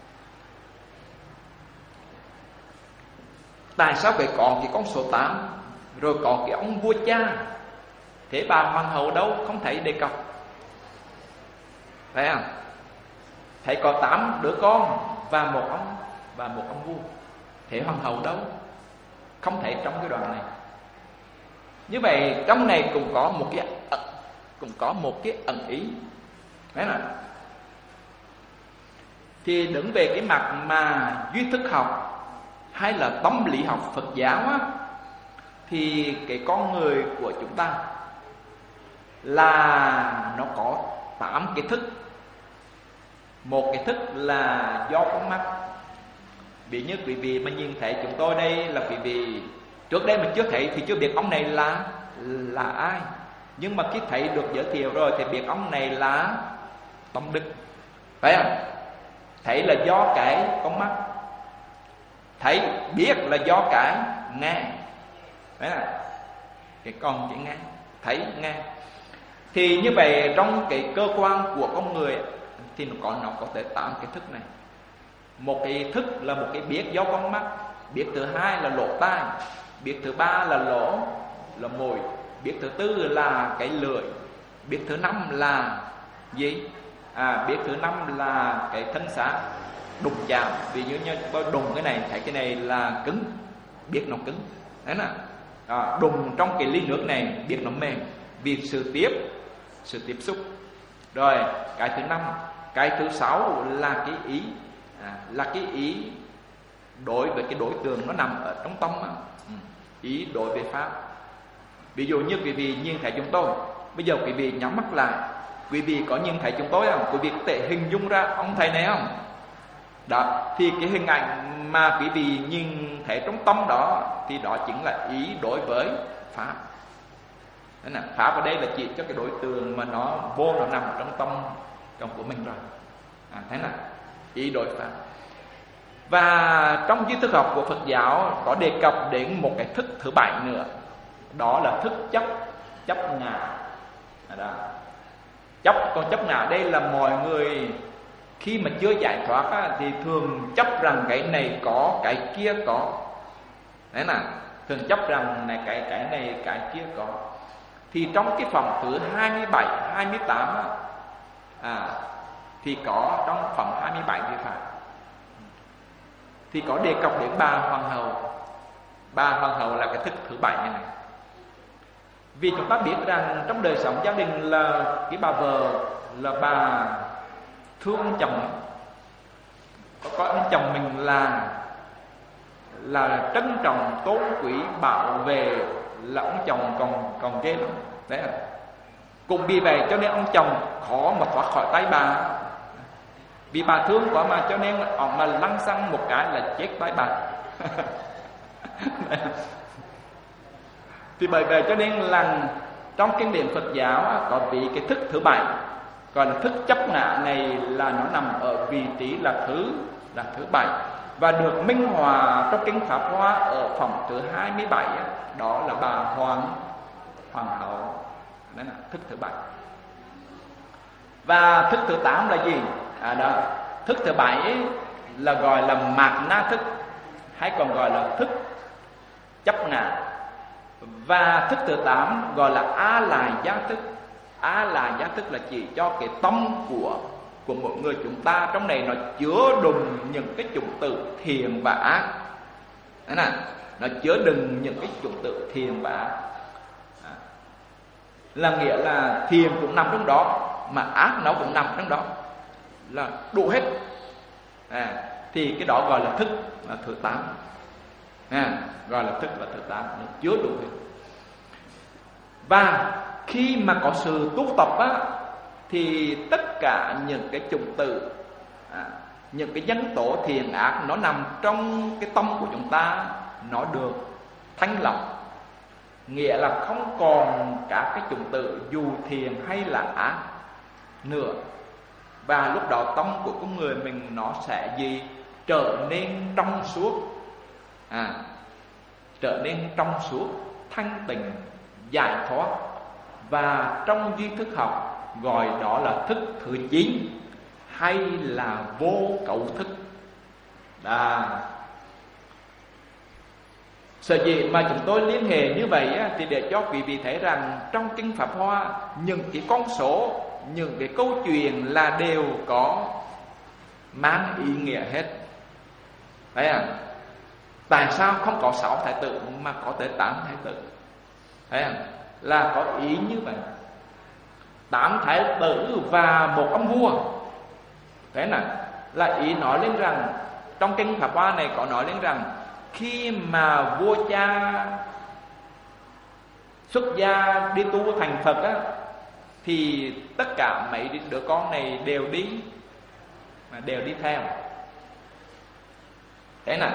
tại sao phải có cái con số tám, rồi có cái ông vua cha, thế bà hoàng hậu đâu không thấy đề cập, phải không? Thấy có tám đứa con và một ông và một ông vua, thế hoàng hậu đâu không thấy trong cái đoạn này. Như vậy trong này cũng có một cái cũng có một cái ẩn ý, đấy là thì đứng về cái mặt mà duy thức học hay là tâm lý học Phật giáo á, thì cái con người của chúng ta là nó có tám cái thức. Một cái thức là do con mắt. Ví như quý vị mà nhìn thấy chúng tôi đây là quý vị trước đây mình chưa thấy thì chưa biết ông này là là ai, nhưng mà khi thấy được giới thiệu rồi thì biết ông này là Tông Đức, phải không? Thấy là do cái con mắt, thấy biết là do cái nghe, đấy là cái con chỉ nghe, thấy nghe. Thì như vậy trong cái cơ quan của con người thì nó có nó có tới tám cái thức này. Một cái thức là một cái biết do con mắt, biết thứ hai là lỗ tai, biết thứ ba là lỗ là mồi, biết thứ tư là cái lưỡi, biết thứ năm là gì? À, biết thứ năm là cái thân xác, đụng chạm. Ví dụ như tôi đụng cái này, thấy cái này là cứng, biết nó cứng, đấy nè. À, đụng trong cái ly nước này, biết nó mềm, vì sự tiếp sự tiếp xúc. Rồi cái thứ năm, cái thứ sáu là cái ý, à, là cái ý đối với cái đối tượng nó nằm ở trong tâm á. Ý đối với pháp. Ví dụ như quý vị nhìn thấy chúng tôi, bây giờ quý vị nhắm mắt lại, quý vị có nhìn thấy chúng tôi không? Quý vị có thể hình dung ra ông thầy này không? Đó, thì cái hình ảnh mà quý vị nhìn thấy trong tâm đó thì đó chính là ý đối với pháp. Đấy là pháp ở đây là chỉ cho cái đối tượng mà nó vô, nó nằm trong tâm trong của mình rồi. À, thế là ý đối pháp. Và trong duy thức học của Phật giáo có đề cập đến một cái thức thứ bảy nữa, đó là thức chấp, chấp ngã. Đó. Chấp, còn chấp ngã đây là mọi người khi mà chưa giải thoát á, thì thường chấp rằng cái này có, cái kia có. Đấy là thường chấp rằng này cái cái này cái kia có. Thì trong cái phẩm thứ hai mươi bảy, hai mươi tám á, à, thì có trong phẩm hai mươi bảy thì phải, thì có đề cập đến bà hoàng hậu. Bà hoàng hậu là cái thức thứ bảy này, này. Vì chúng ta biết rằng trong đời sống gia đình là cái bà vợ là bà thương chồng, có coi ông chồng mình là là trân trọng, tôn quý, bảo vệ, là ông chồng còn còn ghê lắm. Đấy à. Cũng vì vậy cho nên ông chồng khó mà thoát khỏi tay bà. Vì bà thương quá mà, cho nên ông mà lăn xăng một cái là chết tay bà. Thì bởi vậy cho nên là trong kinh điển Phật giáo có vị cái thức thứ bảy, gọi là thức chấp ngã này, là nó nằm ở vị trí là thứ là thứ bảy, và được minh họa trong kinh Pháp Hoa ở phẩm thứ hai mươi bảy, đó là bà Hoàng Hoàng hậu. Đó là thức thứ bảy. Và thức thứ tám là gì? À đó, thức thứ bảy là gọi là mạt na thức, hay còn gọi là thức chấp ngã. Và thức thứ tám gọi là a la gia thức. A la gia thức là chỉ cho cái tâm của của mỗi người chúng ta, trong này nó chứa đựng những cái chủng tử thiện và ác. Đó nè, nó chứa đựng những cái chủng tử thiện và ác. À, là nghĩa là thiện cũng nằm trong đó, mà ác nó cũng nằm trong đó, là đủ hết. À, thì cái đó gọi là thức là thứ tám. À, gọi là thức là thứ tám, nó chứa đủ hết. Và khi mà có sự tu tập á, thì tất cả những cái chủng tử, à, những cái nhân tố thiện ác nó nằm trong cái tâm của chúng ta, nó được thanh lọc. Nghĩa là không còn các cái chủng tử dù thiện hay là ác nữa. Và lúc đó tâm của con người mình nó sẽ gì? Trở nên trong suốt, à, trở nên trong suốt, thanh tịnh, giải thoát. Và trong duy thức học gọi đó là thức thứ chín, hay là vô cấu thức. Đó. Sở dĩ mà chúng tôi liên hệ như vậy á, thì để cho quý vị thấy rằng trong kinh Pháp Hoa, những cái con số, những cái câu chuyện là đều có mang ý nghĩa hết. Đấy à, tại sao không có sáu thái tử mà có tới tám thái tử? Đấy à, là có ý như vậy. Tám thái tử và một ông vua. Thế này là ý nói lên rằng, trong kinh Pháp Hoa này có nói lên rằng, khi mà vua cha xuất gia đi tu thành Phật á, thì tất cả mấy đứa con này đều đi, mà đều đi theo. Thế này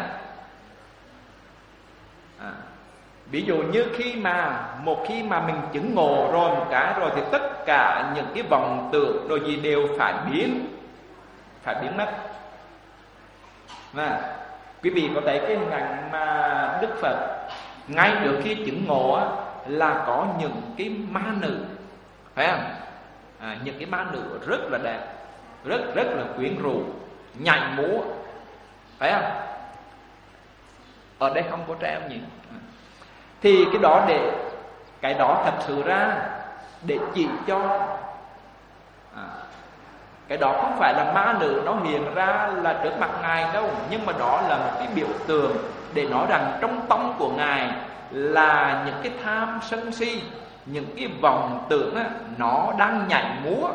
à, ví dụ như khi mà một khi mà mình chứng ngộ rồi một cái rồi, thì tất cả những cái vọng tưởng rồi gì đều phải biến, phải biến mất. Mà quý vị có thấy cái hình ảnh mà Đức Phật ngay trước khi chứng ngộ á, là có những cái ma nữ, phải không? À, những cái ma nữ rất là đẹp, rất rất là quyến rũ, nhảy múa, phải không? Ở đây không có trẻ em nhỉ? Thì cái đó để cái đó thật sự ra để chỉ cho à, cái đó không phải là ma nữ nó hiện ra là trước mặt Ngài đâu, nhưng mà đó là một cái biểu tượng để nói rằng trong tâm của Ngài là những cái tham sân si, những cái vọng tưởng á, nó đang nhảy múa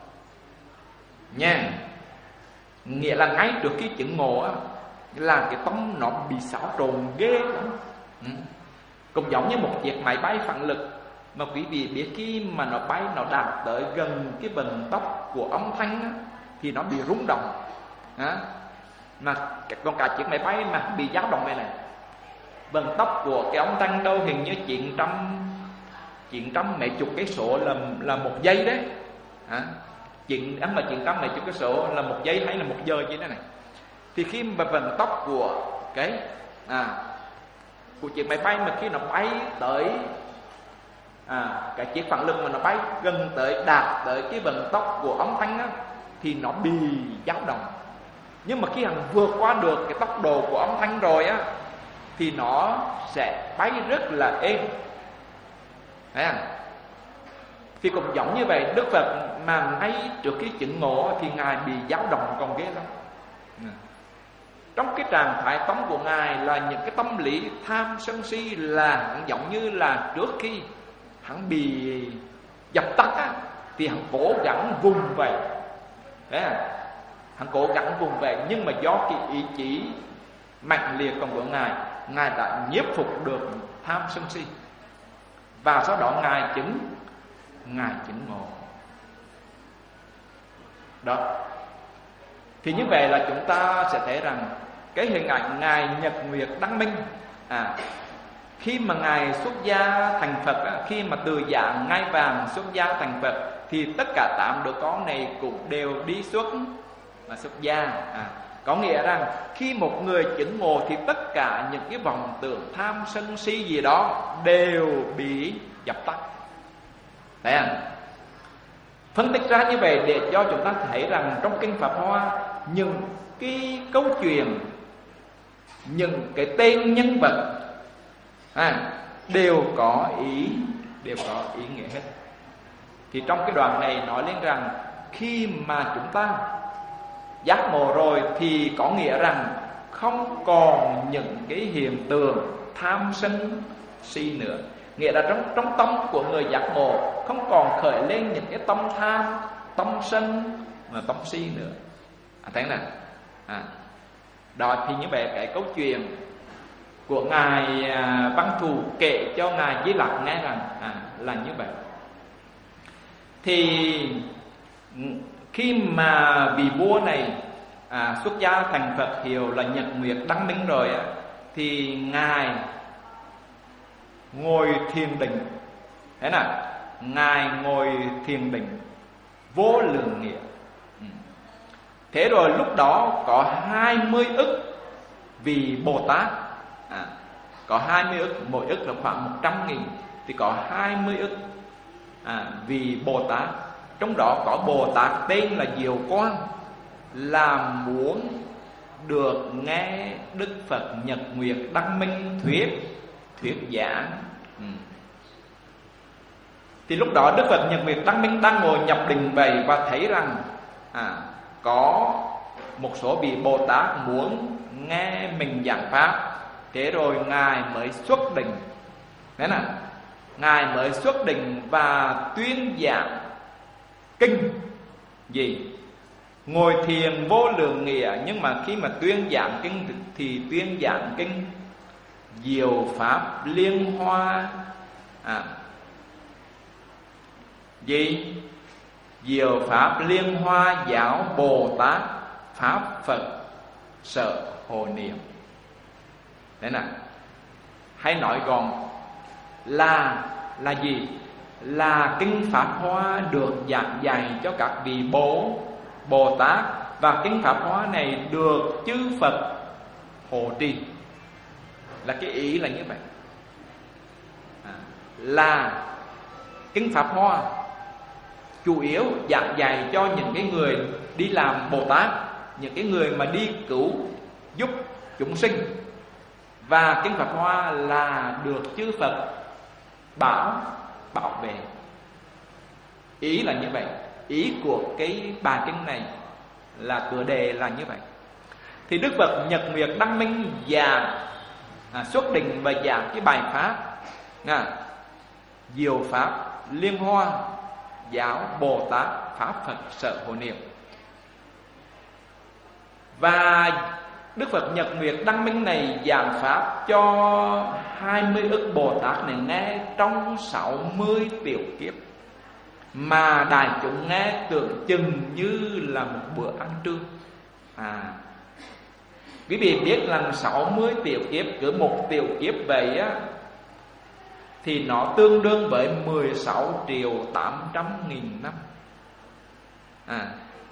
nha. Nghĩa là ngay trước khi chứng ngộ á, là cái tâm nó bị xáo trộn ghê lắm. Ừ. Cũng giống như một chiếc máy bay phản lực, mà quý vị biết khi mà nó bay, nó đạt tới gần cái vận tốc của âm thanh á, thì nó bị rung động à. Mà còn cả chiếc máy bay mà bị dao động này này, vận tốc của cái âm thanh đâu hình như chín trăm chín trăm mấy chục cái số là là một giây đấy à. Chuyện mà chín trăm mấy chục cái số là một giây hay là một giờ gì đó này. Thì khi mà vận tốc của cái à của chiếc máy bay mà khi nó bay tới à cái chiếc phản lực mà nó bay gần tới, đạt tới cái vận tốc của âm thanh á, thì nó bị dao động. Nhưng mà khi hắn vượt qua được cái tốc độ của âm thanh rồi á, thì nó sẽ bay rất là êm. Thấy không? Thì cũng giống như vậy, Đức Phật mà ngay trước khi chứng ngộ thì Ngài bị dao động còn ghê lắm. Trong cái trạng thái tâm của Ngài là những cái tâm lý tham sân si, là giống như là trước khi hắn bị dập tắt á, thì hắn cố gắng vùng vậy. Đấy à, hắn cố gắng vùng vậy, nhưng mà do cái ý chí mạnh liệt của Ngài, Ngài đã nhiếp phục được tham sân si. Và sau đó Ngài chứng Ngài chứng ngộ. Đó. Thì như vậy là chúng ta sẽ thấy rằng cái hình ảnh Ngài Nhật Nguyệt Đăng Minh, à, khi mà Ngài xuất gia thành Phật á, khi mà từ dạng ngai vàng xuất gia thành Phật, thì tất cả tám đứa con này cũng đều đi xuất mà xuất gia. À, có nghĩa rằng khi một người chứng ngộ thì tất cả những cái vọng tưởng tham sân si gì đó đều bị dập tắt. Thấy không? Phân tích ra như vậy để cho chúng ta thấy rằng trong kinh Pháp Hoa, những cái câu chuyện, những cái tên nhân vật à, đều có ý đều có ý nghĩa hết. Thì trong cái đoạn này nói lên rằng khi mà chúng ta giác ngộ rồi thì có nghĩa rằng không còn những cái hiện tượng tham sân si nữa. Nghĩa là trong trong tâm của người giác ngộ không còn khởi lên những cái tâm tham, tâm sân và tâm si nữa. À, thấy nè. À, đó thì như vậy cái câu chuyện của ngài à, Văn Thù kể cho ngài Di Lặc nghe rằng à, là như vậy. Thì khi mà vị vua này à, xuất gia thành Phật hiệu là Nhật Nguyệt Đăng Minh rồi á, thì ngài ngồi thiền định. Thế nào? Ngài ngồi thiền định vô lượng nghĩa. Thế rồi lúc đó có hai mươi ức vị Bồ Tát, à, có hai mươi ức, mỗi ức là khoảng một trăm nghìn, thì có hai mươi ức à, vị Bồ Tát. Trong đó có Bồ Tát tên là Diệu Quang, là muốn được nghe Đức Phật Nhật Nguyệt Đăng Minh thuyết thuyết giảng. ừ. Thì lúc đó Đức Phật Nhật Nguyệt Đăng Minh đang ngồi nhập định vậy, và thấy rằng à, có một số vị Bồ Tát muốn nghe mình giảng pháp. Thế rồi ngài mới xuất định. Thế nào? Ngài mới xuất định và tuyên giảng kinh gì? Ngồi thiền vô lượng nghĩa. Nhưng mà khi mà tuyên giảng kinh thì tuyên giảng kinh Diệu Pháp Liên Hoa à, gì? Diệu Pháp Liên Hoa Giáo Bồ Tát Pháp Phật Sở Hộ Niệm. Thế nào? Hay nói gọn là là gì? Là kinh Pháp Hoa được giảng dạy cho các vị Bồ Bồ Tát, và kinh Pháp Hoa này được chư Phật hộ trì. Là cái ý là như vậy. À, là kinh Pháp Hoa chủ yếu giảng dạy cho những cái người đi làm Bồ Tát, những cái người mà đi cứu giúp chúng sinh. Và kinh Pháp Hoa là được chư Phật bảo bảo vệ. Ý là như vậy. Ý của cái bài kinh này là tựa đề là như vậy. Thì Đức Phật Nhật Nguyệt Đăng Minh giảng à, xuất định và giảng cái bài pháp à, Diệu Pháp Liên Hoa Giáo Bồ Tát Pháp Phật Sở Hộ Niệm. Và Đức Phật Nhật Nguyệt Đăng Minh này giảng pháp cho hai mươi ức Bồ Tát này nghe trong sáu mươi tiểu kiếp, mà đại chúng nghe tưởng chừng như là một bữa ăn trưa. À, quý vị biết là sáu mươi tiểu kiếp, cứ một tiểu kiếp vậy á, thì nó tương đương với mười sáu triệu tám trăm nghìn năm. À,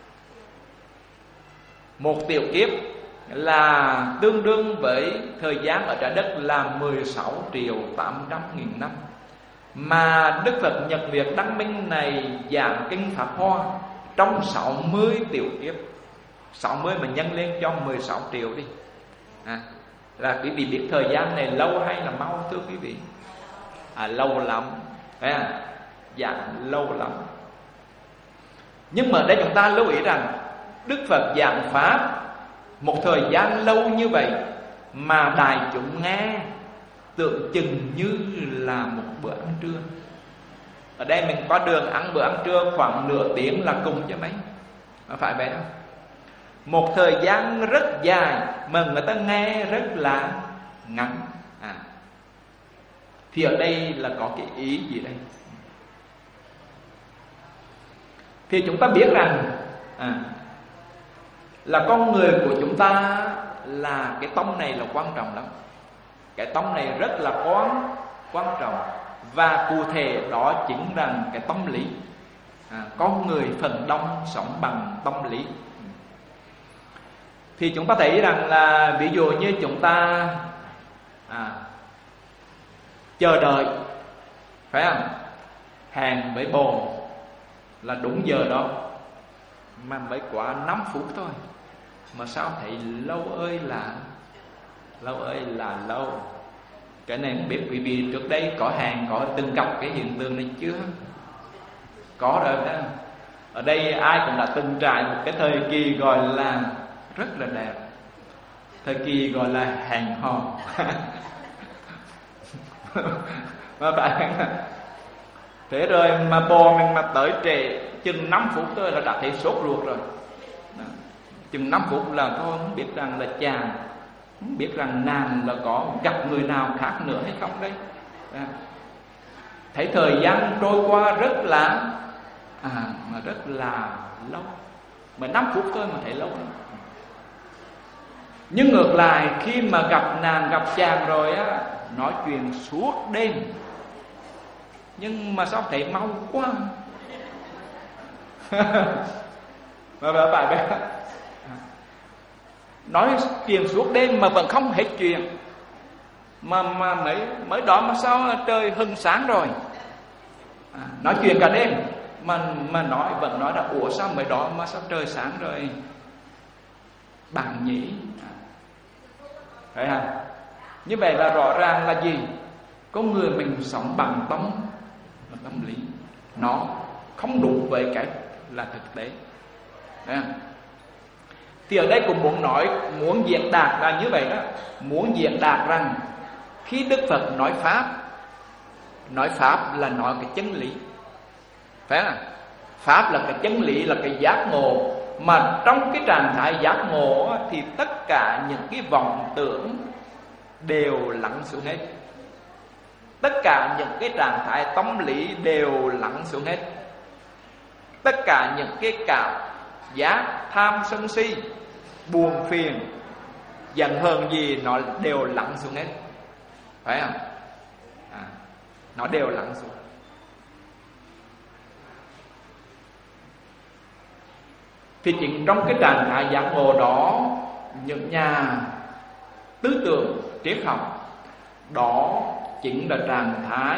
một tiểu kiếp là tương đương với thời gian ở trái đất là mười sáu triệu tám trăm nghìn năm. Mà Đức Phật Nhật Nguyệt Đăng Minh này giảng kinh Pháp Hoa trong sáu mươi tiểu kiếp. Sáu mươi mà nhân lên cho mười sáu triệu đi. À, là quý vị biết thời gian này lâu hay là mau thưa quý vị? À, lâu lắm. À, giảng lâu lắm. Nhưng mà ở đây chúng ta lưu ý rằng Đức Phật giảng pháp một thời gian lâu như vậy mà đại chúng nghe tưởng chừng như là một bữa ăn trưa. Ở đây mình có đường ăn bữa ăn trưa khoảng nửa tiếng là cùng chứ mấy. Phải vậy không? Một thời gian rất dài mà người ta nghe rất là ngắn. À, thì ở đây là có cái ý gì đây? thì chúng ta biết rằng à, là con người của chúng ta là cái tông này là quan trọng lắm. Cái tông này rất là quan quan trọng. Và cụ thể đó chính rằng cái tâm lý. à, Con người phần đông sống bằng tâm lý. Thì chúng ta thấy rằng là ví dụ như chúng ta à, chờ đợi, phải không? Hẹn với bồ là đúng giờ đó, mà mới quá năm phút thôi mà sao thấy lâu ơi là lâu ơi là lâu. Cái này không biết quý vị trước đây có hẹn, có từng gặp cái hiện tượng này chưa? Có rồi đó. Ở đây ai cũng đã từng trải một cái thời kỳ gọi là rất là đẹp, thời kỳ gọi là hẹn hò. Mà bạn thế rồi mà bò mình mà tới trễ chừng năm phút thôi là đã thấy sốt ruột rồi. Đó. Chừng năm phút là thôi không biết rằng là chàng, không biết rằng nàng là có gặp người nào khác nữa hay không đấy. Đó. Thấy thời gian trôi qua rất là à mà rất là lâu, mà năm phút thôi mà thấy lâu lắm. Nhưng ngược lại khi mà gặp nàng gặp chàng rồi á, nói chuyện suốt đêm, nhưng mà sao thấy mau quá. Mà bà bà bé nói chuyện suốt đêm mà vẫn không hết chuyện, mà mà mới mới đó mà sao trời hừng sáng rồi. À, nói chuyện cả đêm mà mà nói vẫn nói là ủa sao mới đó mà sao trời sáng rồi bạn nhỉ. Thấy không? Như vậy là rõ ràng là gì? Con người mình sống bằng tâm, bằng tâm lý, nó không đủ với cái là thực tế. Thấy không? Thì ở đây cũng muốn nói, muốn diễn đạt là như vậy đó, muốn diễn đạt rằng khi Đức Phật nói pháp, nói pháp là nói cái chân lý, phải không? Pháp là cái chân lý, là cái giác ngộ. Mà trong cái trạng thái giác ngộ thì tất cả những cái vọng tưởng đều lắng xuống hết. Tất cả những cái trạng thái tâm lý đều lắng xuống hết. Tất cả những cái cảm giác tham sân si, buồn phiền, giận hờn gì nó đều lắng xuống hết, phải không? À, nó đều lắng xuống. Thì chính trong cái trạng thái giác ngộ đó, những nhà tư tưởng triết học đó chính là trạng thái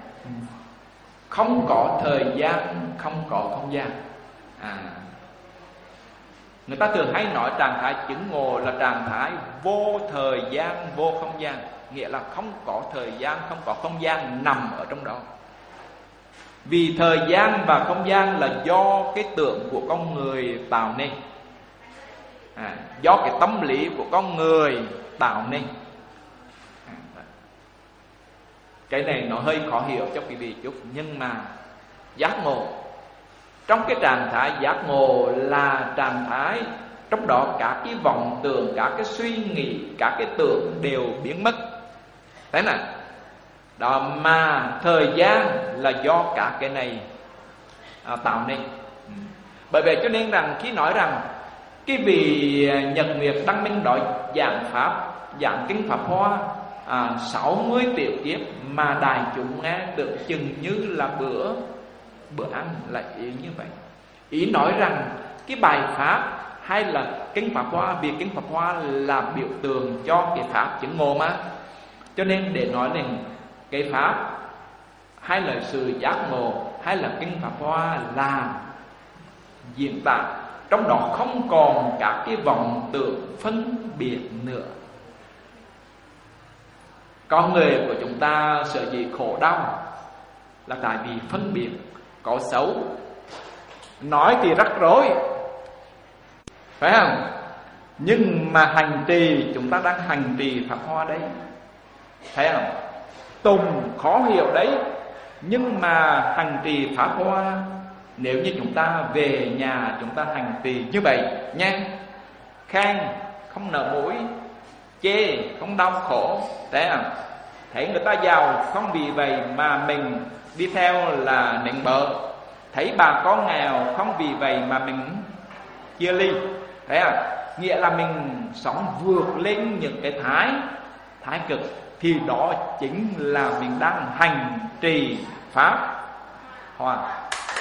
không có thời gian, không có không gian. À, người ta thường hay nói trạng thái chứng ngộ là trạng thái vô thời gian, vô không gian, nghĩa là không có thời gian, không có không gian nằm ở trong đó. Vì thời gian và không gian là do cái tưởng của con người tạo nên, à, do cái tâm lý của con người tạo nên. À, cái này nó hơi khó hiểu cho quý vị chút, nhưng mà giác ngộ, trong cái trạng thái giác ngộ là trạng thái trong đó cả cái vọng tưởng, cả cái suy nghĩ, cả cái tưởng đều biến mất. Thế nào? Đó, mà thời gian là do cả cái này à, tạo nên. ừ. Bởi vậy cho nên rằng khi nói rằng cái vị Nhật Nguyệt Đăng Minh đó giảng pháp, giảng kinh Pháp Hoa à, sáu mươi tiểu kiếp mà đại chúng nghe tưởng chừng như là bữa bữa ăn, là ý như vậy. Ý nói rằng cái bài pháp hay là kinh Pháp Hoa, vì kinh Pháp Hoa là biểu tượng cho cái pháp chứng ngộ mà, cho nên để nói đến cái pháp hay là sự giác ngộ hay là kinh Pháp Hoa là diễn tả trong đó không còn các cái vọng tưởng phân biệt nữa. Con người của chúng ta sợ gì khổ đau là tại vì phân biệt, có xấu, nói thì rắc rối, phải không? Nhưng mà hành trì, chúng ta đang hành trì Pháp Hoa đấy, thấy không? Tùng khó hiểu đấy, nhưng mà hành trì Pháp Hoa, nếu như chúng ta về nhà chúng ta hành trì như vậy nha, khen không nở mũi, chê không đau khổ, thấy không? Thấy người ta giàu không vì vậy mà mình đi theo là nịnh bợ, thấy bà con nghèo, không vì vậy mà mình chia ly. Thấy à? Nghĩa là mình sống vượt lên những cái thái thái cực, thì đó chính là mình đang hành trì pháp hoa.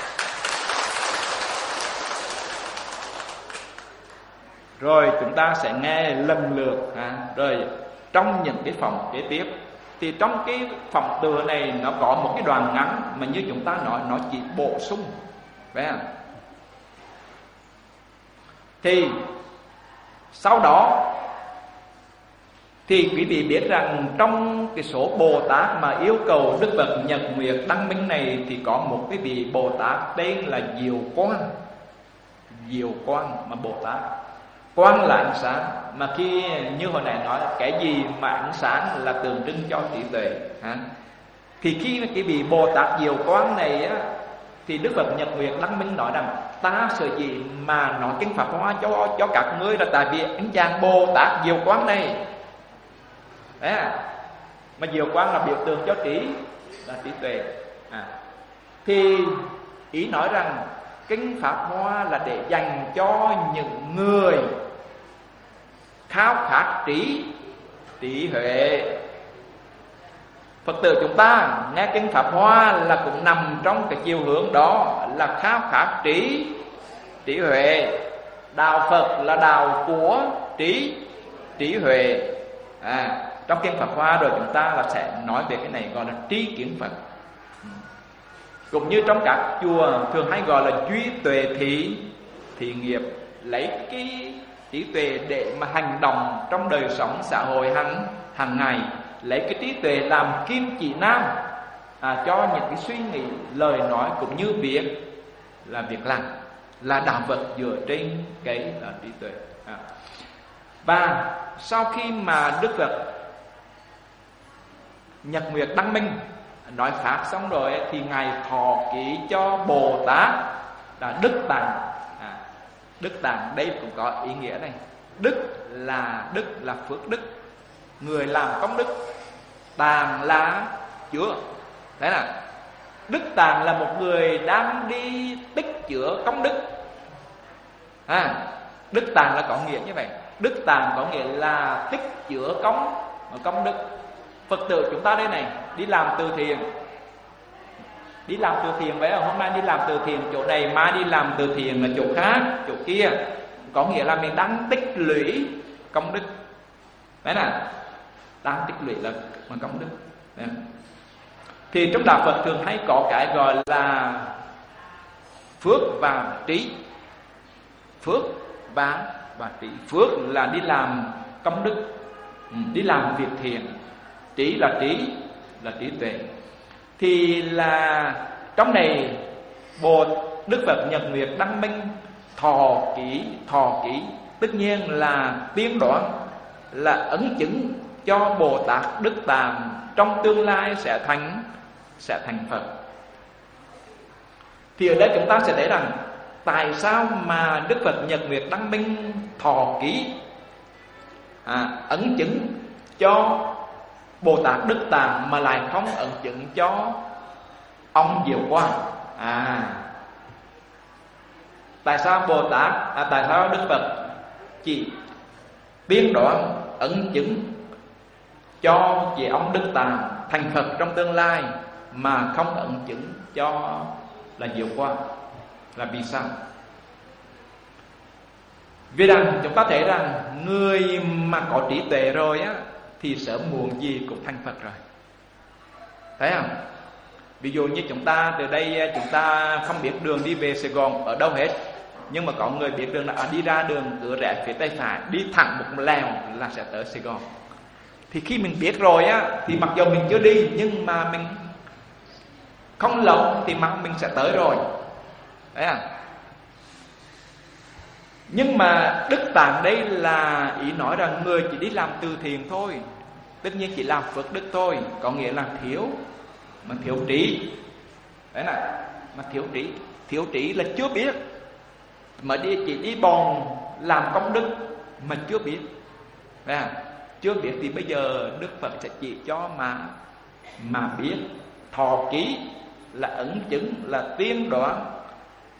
Rồi chúng ta sẽ nghe lần lượt à, rồi trong những cái phòng kế tiếp. Thì trong cái phòng tựa này nó có một cái đoạn ngắn mà như chúng ta nói, nó chỉ bổ sung. Phải không? Thì sau đó thì quý vị biết rằng trong cái số Bồ Tát mà yêu cầu Đức Phật Nhật Nguyệt Đăng Minh này, thì có một cái vị Bồ Tát tên là Diệu Quang. Diệu Quang mà Bồ Tát, quang là ánh sáng, mà khi như hồi nãy nói cái gì mà ánh sáng là tượng trưng cho trí tuệ ha. Thì khi cái vị Bồ Tát Diệu Quang này á, thì Đức Phật Nhật Nguyệt Đăng Minh nói rằng ta sở dĩ mà nói kinh Pháp Hoa cho cho các ngươi là tại vì anh chàng Bồ Tát Diệu Quang này. Đấy à? Mà Diệu Quang là biểu tượng cho trí, là trí tuệ à. Thì ý nói rằng kinh Pháp Hoa là để dành cho những người khao khát trí trí huệ. Phật tử chúng ta nghe kinh Pháp Hoa là cũng nằm trong cái chiều hướng đó, là khao khát trí trí huệ. Đạo Phật là đạo của trí trí huệ à. Trong kinh Pháp Hoa rồi chúng ta là sẽ nói về cái này gọi là tri kiến Phật. Cũng như trong các chùa thường hay gọi là duy tuệ thị thị nghiệp, lấy cái trí tuệ để mà hành động trong đời sống xã hội hàng hàng ngày, lấy cái trí tuệ làm kim chỉ nam à, cho những cái suy nghĩ, lời nói cũng như việc là việc làm, là đạo vật dựa trên cái là trí tuệ à. Và sau khi mà Đức Phật Nhật Nguyệt Đăng Minh nói pháp xong rồi thì ngài thọ ký cho Bồ Tát là Đức Tạng à, Đức Tạng đây cũng có ý nghĩa này. Đức là đức là phước đức, người làm công đức. Tạng là chứa. Thế là Đức Tạng là một người đang đi tích chứa công đức à, Đức Tạng là có nghĩa như vậy. Đức Tạng có nghĩa là tích chứa công công đức. Phật tử chúng ta đây này, đi làm từ thiện, đi làm từ thiện vậy, hôm nay đi làm từ thiện chỗ này, mai đi làm từ thiện ở chỗ khác, chỗ kia, có nghĩa là mình đang tích lũy công đức. Đấy là đang tích lũy là công đức. Đấy. Thì trong đạo Phật thường hay có cái gọi là phước và trí. Phước và và trí. Phước là đi làm công đức, đi làm việc thiện. Trí là trí, là trí tuệ. Thì là trong này Bồ Đức Phật Nhật Nguyệt Đăng Minh thọ ký, thọ ký tất nhiên là tiên đoán, là ấn chứng cho Bồ Tát Đức Tạng trong tương lai sẽ thành sẽ thành Phật. Thì ở đây chúng ta sẽ thấy rằng tại sao mà Đức Phật Nhật Nguyệt Đăng Minh thọ ký à, ấn chứng cho Bồ Tát Đức Tạng mà lại không ấn chứng cho ông Diệu Quang à. Tại sao Bồ Tát à, tại sao Đức Phật chỉ tiên đoán ấn chứng cho về ông Đức Tạng thành Phật trong tương lai mà không ấn chứng cho là Diệu Quang? Là vì sao? Vì rằng chúng ta thấy rằng người mà có trí tuệ rồi á thì sớm muộn gì cũng thành Phật rồi. Thấy không? Ví dụ như chúng ta từ đây chúng ta không biết đường đi về Sài Gòn ở đâu hết, nhưng mà có người biết đường là à, đi ra đường cửa rẽ phía tay phải, đi thẳng một lèo là sẽ tới Sài Gòn. Thì khi mình biết rồi á thì mặc dù mình chưa đi nhưng mà mình không lâu thì mà mình sẽ tới rồi. Đấy à? Nhưng mà Đức Tạng đây là ý nói rằng người chỉ đi làm từ thiện thôi, tất nhiên chỉ làm phước đức thôi, có nghĩa là thiếu mà thiếu trí. Đấy là mà thiếu trí, thiếu trí là chưa biết, mà đi chỉ đi bòn làm công đức mà chưa biết. Đấy à? Chưa biết thì bây giờ Đức Phật sẽ chỉ cho mà mà biết. Thọ ký là ấn chứng, là tiên đoán,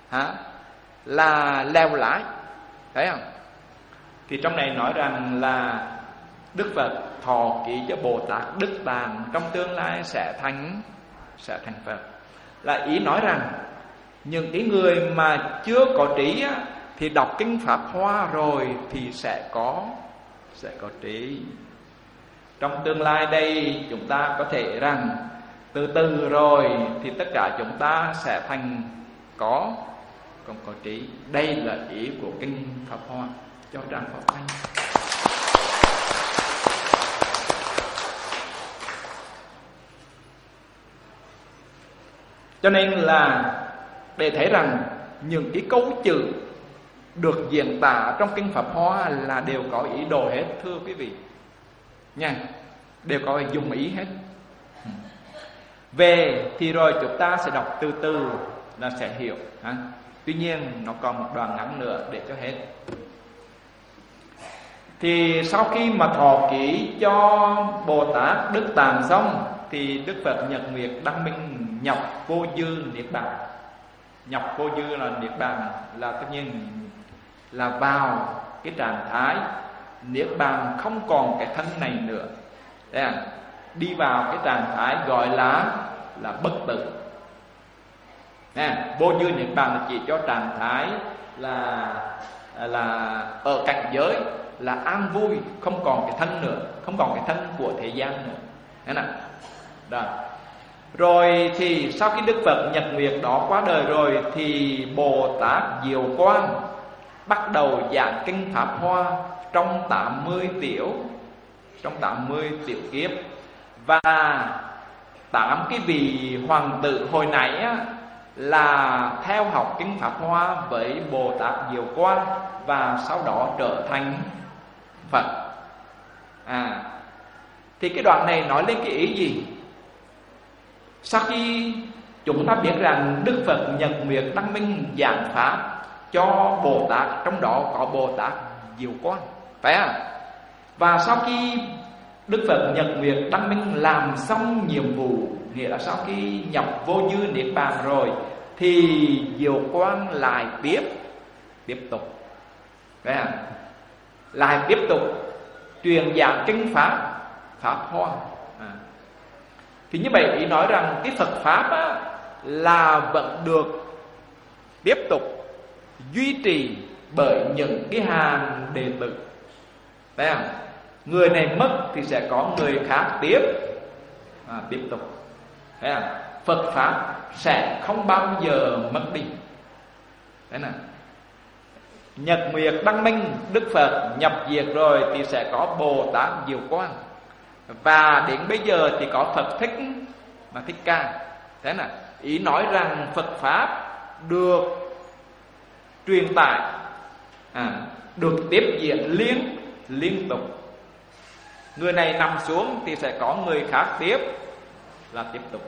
hả, là leo lái, thấy không? Thì trong này nói rằng là Đức Phật thọ ký cho Bồ Tát Đức Tạng trong tương lai sẽ thành sẽ thành Phật. Là ý nói rằng những cái người mà chưa có trí á, thì đọc kinh Pháp Hoa rồi thì sẽ có sẽ có trí. Trong tương lai đây chúng ta có thể rằng từ từ rồi thì tất cả chúng ta sẽ thành có không có trí. Đây là ý của kinh Pháp Hoa cho trang Pháp Thanh. Cho nên là để thấy rằng những cái câu chữ được diễn tả trong kinh Pháp Hoa là đều có ý đồ hết, thưa quý vị nha, đều có dùng ý hết. Về thì rồi chúng ta sẽ đọc từ từ là sẽ hiểu ha. Tuy nhiên nó còn một đoạn ngắn nữa để cho hết. Thì sau khi mà thọ ký cho Bồ Tát Đức Tạng xong thì Đức Phật nhật nguyệt đăng minh nhập vô dư niết bàn. Nhập vô dư là niết bàn, là tất nhiên là vào cái trạng thái niết bàn không còn cái thân này nữa. Đấy à, đi vào cái trạng thái gọi là là bất tử. Nè, vô dư niết bàn là chỉ cho trạng thái là là ở cảnh giới là an vui, không còn cái thân nữa, không còn cái thân của thế gian nữa. Thế nào? Đó. Rồi thì sau khi Đức Phật nhật nguyệt đó qua đời rồi thì Bồ Tát Diệu Quang bắt đầu giảng kinh Pháp Hoa trong tám mươi tiểu, trong tám mươi tiểu kiếp. Và tám cái vị hoàng tử hồi nãy á, là theo học kinh Pháp Hoa với Bồ Tát Diệu Quang và sau đó trở thành Phật. À, thì cái đoạn này nói lên cái ý gì? Sau khi chúng ta biết rằng Đức Phật nhật nguyệt đăng minh giảng pháp cho Bồ Tát, trong đó có Bồ Tát Diệu Quang, phải không? Và sau khi Đức Phật nhật nguyệt đăng minh làm xong nhiệm vụ, nghĩa là sau khi nhập vô dư niết bàn rồi, thì Diệu Quang lại tiếp tiếp tục, phải không? Lại tiếp tục truyền giảng kinh pháp Pháp Hoa. À. Thì như vậy ý nói rằng cái Phật Pháp á, là vẫn được tiếp tục duy trì bởi những cái hàng đệ tử. Thấy không? Người này mất thì sẽ có người khác tiếp à, tiếp tục. Thấy không? Phật Pháp sẽ không bao giờ mất đi. Thế nào? Nhật nguyệt đăng minh, Đức Phật nhập diệt rồi thì sẽ có Bồ Tát Diệu Quang. Và đến bây giờ thì có Phật Thích mà Thích Ca. Thế nào? Ý nói rằng Phật Pháp được truyền tải, à, được tiếp diễn liên liên tục. Người này nằm xuống thì sẽ có người khác tiếp là tiếp tục.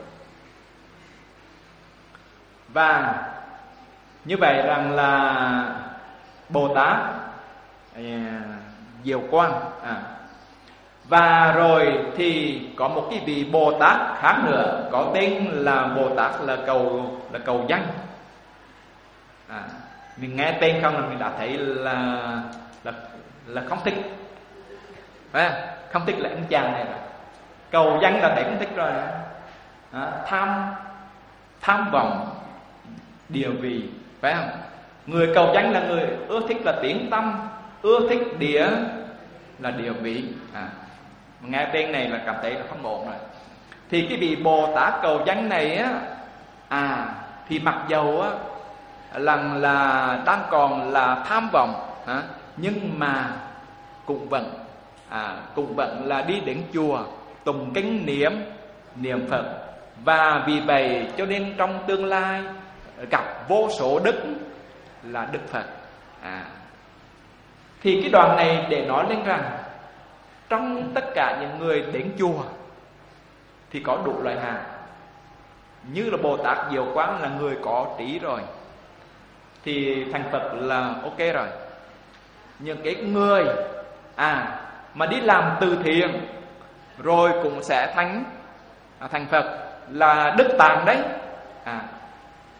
Và như vậy rằng là Bồ Tát à, Diệu Quang à. Và rồi thì có một cái vị Bồ Tát khác nữa, có tên là Bồ Tát là cầu là cầu danh. À, mình nghe tên không là mình đã thấy là là là không thích, à, không thích là anh chàng này. Cầu danh là thấy không thích rồi. À, tham tham vọng địa vị, phải không? Người cầu danh là người ưa thích là tiếng tăm, ưa thích địa là địa vị. À, nghe tên này là cảm thấy là không ổn rồi. Thì cái vị Bồ Tát cầu danh này á, à thì mặc dầu á lần là đang còn là tham vọng, à, nhưng mà cũng vẫn à, cũng vẫn là đi đến chùa tụng kinh niệm niệm Phật. Và vì vậy cho nên trong tương lai gặp vô số đức là Đức Phật. À, thì cái đoạn này để nói lên rằng trong tất cả những người đến chùa thì có đủ loại hàng. Như là Bồ Tát Diệu Quang là người có trí rồi thì thành Phật là ok rồi. Những cái người à mà đi làm từ thiện rồi cũng sẽ thành à, thành Phật là Đức Tạng đấy. À,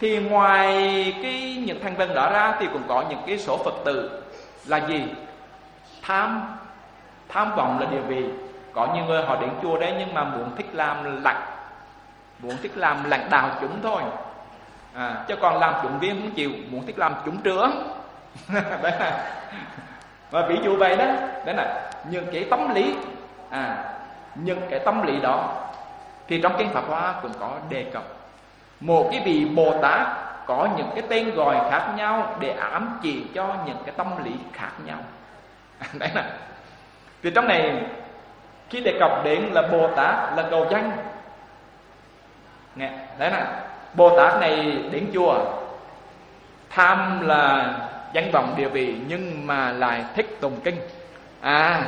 Thì ngoài cái những thành phần đó ra thì cũng có những cái số Phật tử là gì? Tham, tham vọng là địa vị. Có nhiều người họ đến chùa đấy nhưng mà muốn thích làm lãnh, muốn thích làm lãnh đạo chúng thôi, à, chứ còn làm chúng viên không chịu, muốn thích làm chúng trưởng. Đấy là, và ví dụ vậy đó, đấy là những cái tâm lý, à, những cái tâm lý đó thì trong kinh Pháp Hoa cũng có đề cập. Một cái vị Bồ Tát có những cái tên gọi khác nhau để ám chỉ cho những cái tâm lý khác nhau. Đấy là, thì trong này khi đề cập đến là Bồ Tát là cầu danh, nghe, đấy là Bồ Tát này đến chùa tham là danh vọng địa vị nhưng mà lại thích tụng kinh, à,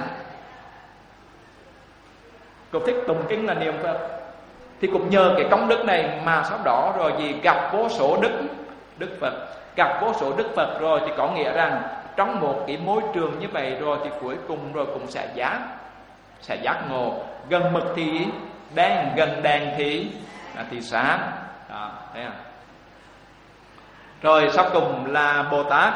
cũng thích tụng kinh là niệm Phật. Thì cũng nhờ cái công đức này mà sau đó rồi gì gặp vô số đức đức Phật, gặp vô số đức Phật rồi thì có nghĩa rằng trong một cái môi trường như vậy rồi thì cuối cùng rồi cũng sẽ giác, sẽ giác ngộ. Gần mực thì đen, gần đèn thì thì sáng. Đó, thấy không? Rồi sau cùng là Bồ Tát,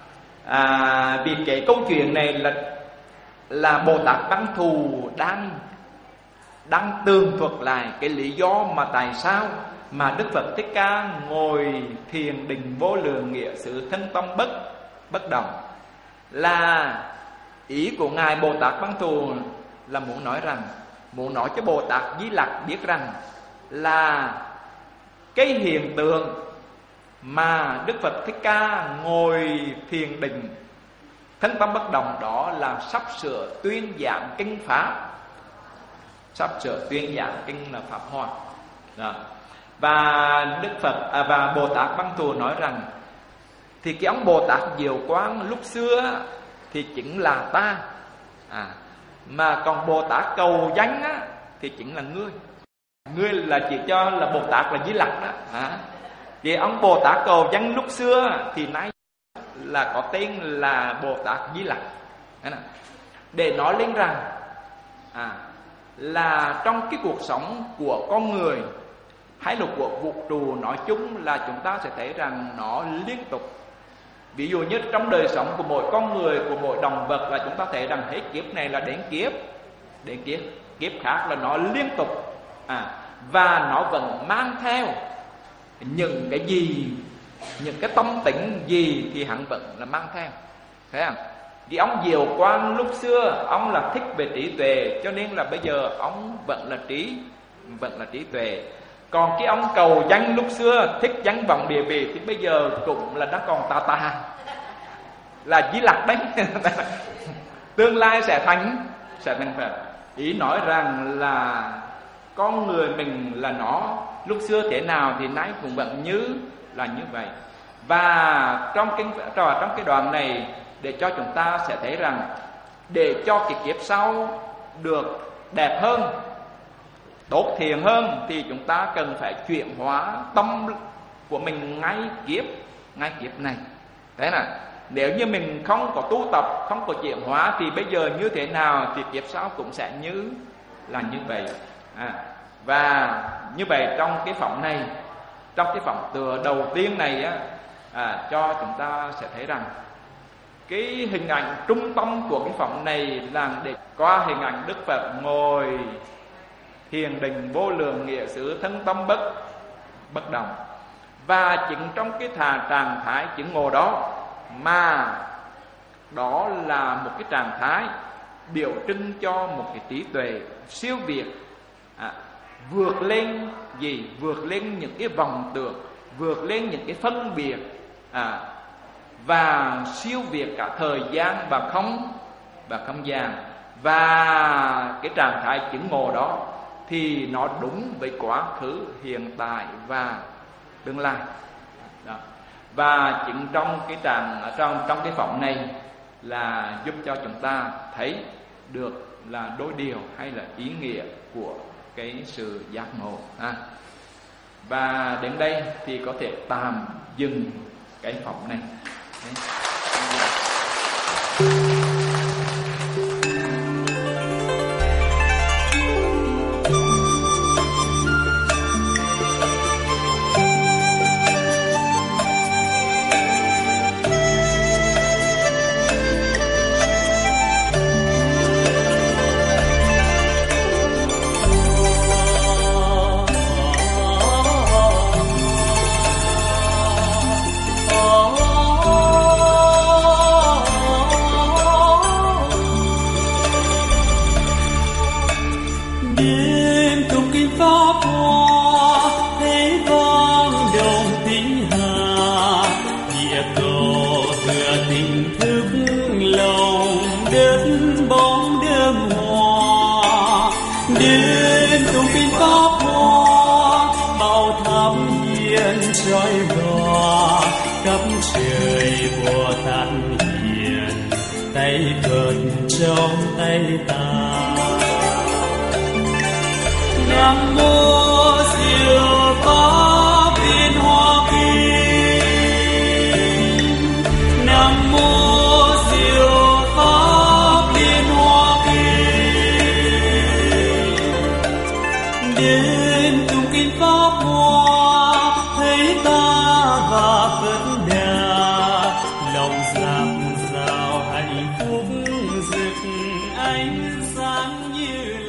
à, vì cái câu chuyện này là là Bồ Tát Văn Thù đang đang tường thuật lại cái lý do mà tại sao mà Đức Phật Thích Ca ngồi thiền định vô lượng nghĩa xứ thân tâm bất bất động. Là ý của ngài Bồ Tát Văn Thù là muốn nói rằng, muốn nói cho Bồ Tát Di Lặc biết rằng là cái hiện tượng mà Đức Phật Thích Ca ngồi thiền định thân tâm bất động đó là sắp sửa tuyên giảng kinh Pháp, sắp sửa tuyên giảng kinh là Pháp Hoa. Đó. Và Đức Phật à, và Bồ Tát Văn Thù nói rằng thì cái ông Bồ Tát Diệu Quang lúc xưa thì chính là ta, à, mà còn Bồ Tát cầu danh á, thì chính là ngươi. Ngươi là chỉ cho là Bồ Tát là Di Lặc đó, à. Vì ông Bồ Tát cầu danh lúc xưa thì nay là có tên là Bồ Tát Di Lặc. Để nói lên rằng à, là trong cái cuộc sống của con người hay là của vũ trụ nói chung là chúng ta sẽ thấy rằng nó liên tục. Ví dụ như trong đời sống của mỗi con người, của mỗi động vật là chúng ta thấy rằng hết kiếp này là đến kiếp, đến kiếp, kiếp khác là nó liên tục, à, và nó vẫn mang theo những cái gì, những cái tâm tính gì thì hắn vẫn là mang theo. Thấy không? Vì ông Diệu Quang lúc xưa ông là thích về trí tuệ, cho nên là bây giờ ông vẫn là trí, vẫn là trí tuệ. Còn cái ông cầu danh lúc xưa thích danh vọng địa vị thì bây giờ cũng là đang còn tà tà, là Di Lặc đấy. Tương lai sẽ thành sẽ thành Phật. Ý nói rằng là con người mình là nó lúc xưa thế nào thì nay cũng vẫn như là như vậy. Và trong cái trong cái đoạn này để cho chúng ta sẽ thấy rằng để cho cái kiếp sau được đẹp hơn, tốt thiện hơn thì chúng ta cần phải chuyển hóa tâm của mình ngay kiếp ngay kiếp này. Thế nào? Nếu như mình không có tu tập, không có chuyển hóa thì bây giờ như thế nào thì kiếp sau cũng sẽ như là như vậy. À, và như vậy trong cái phẩm này, trong cái phẩm tựa đầu tiên này á, à, cho chúng ta sẽ thấy rằng cái hình ảnh trung tâm của cái phẩm này là để qua hình ảnh Đức Phật ngồi thiền định vô lượng nghĩa xứ thân tâm bất bất động. Và chính trong cái thà trạng thái chứng ngộ đó mà đó là một cái trạng thái biểu trưng cho một cái trí tuệ siêu việt, à, vượt lên gì? Vượt lên những cái vọng tưởng, vượt lên những cái phân biệt, à, và siêu việt cả thời gian và không và không gian. Và cái trạng thái chứng ngộ đó thì nó đúng với quá khứ, hiện tại và tương lai. Đó. Và chính trong cái trạng trong trong cái phẩm này là giúp cho chúng ta thấy được là đối điều hay là ý nghĩa của cái sự giác ngộ. À. Và đến đây thì có thể tạm dừng cái phẩm này. Đấy. than hiền, tay cợt trong tay ta. Nam mô Diệu Pháp Liên Hoa Kinh. Nam mô Diệu Pháp Liên Hoa Kinh. Đến tụng kinh Pháp Hoa thấy ta và Phật Đà, lòng dạt dào hạnh phúc rực ánh sáng như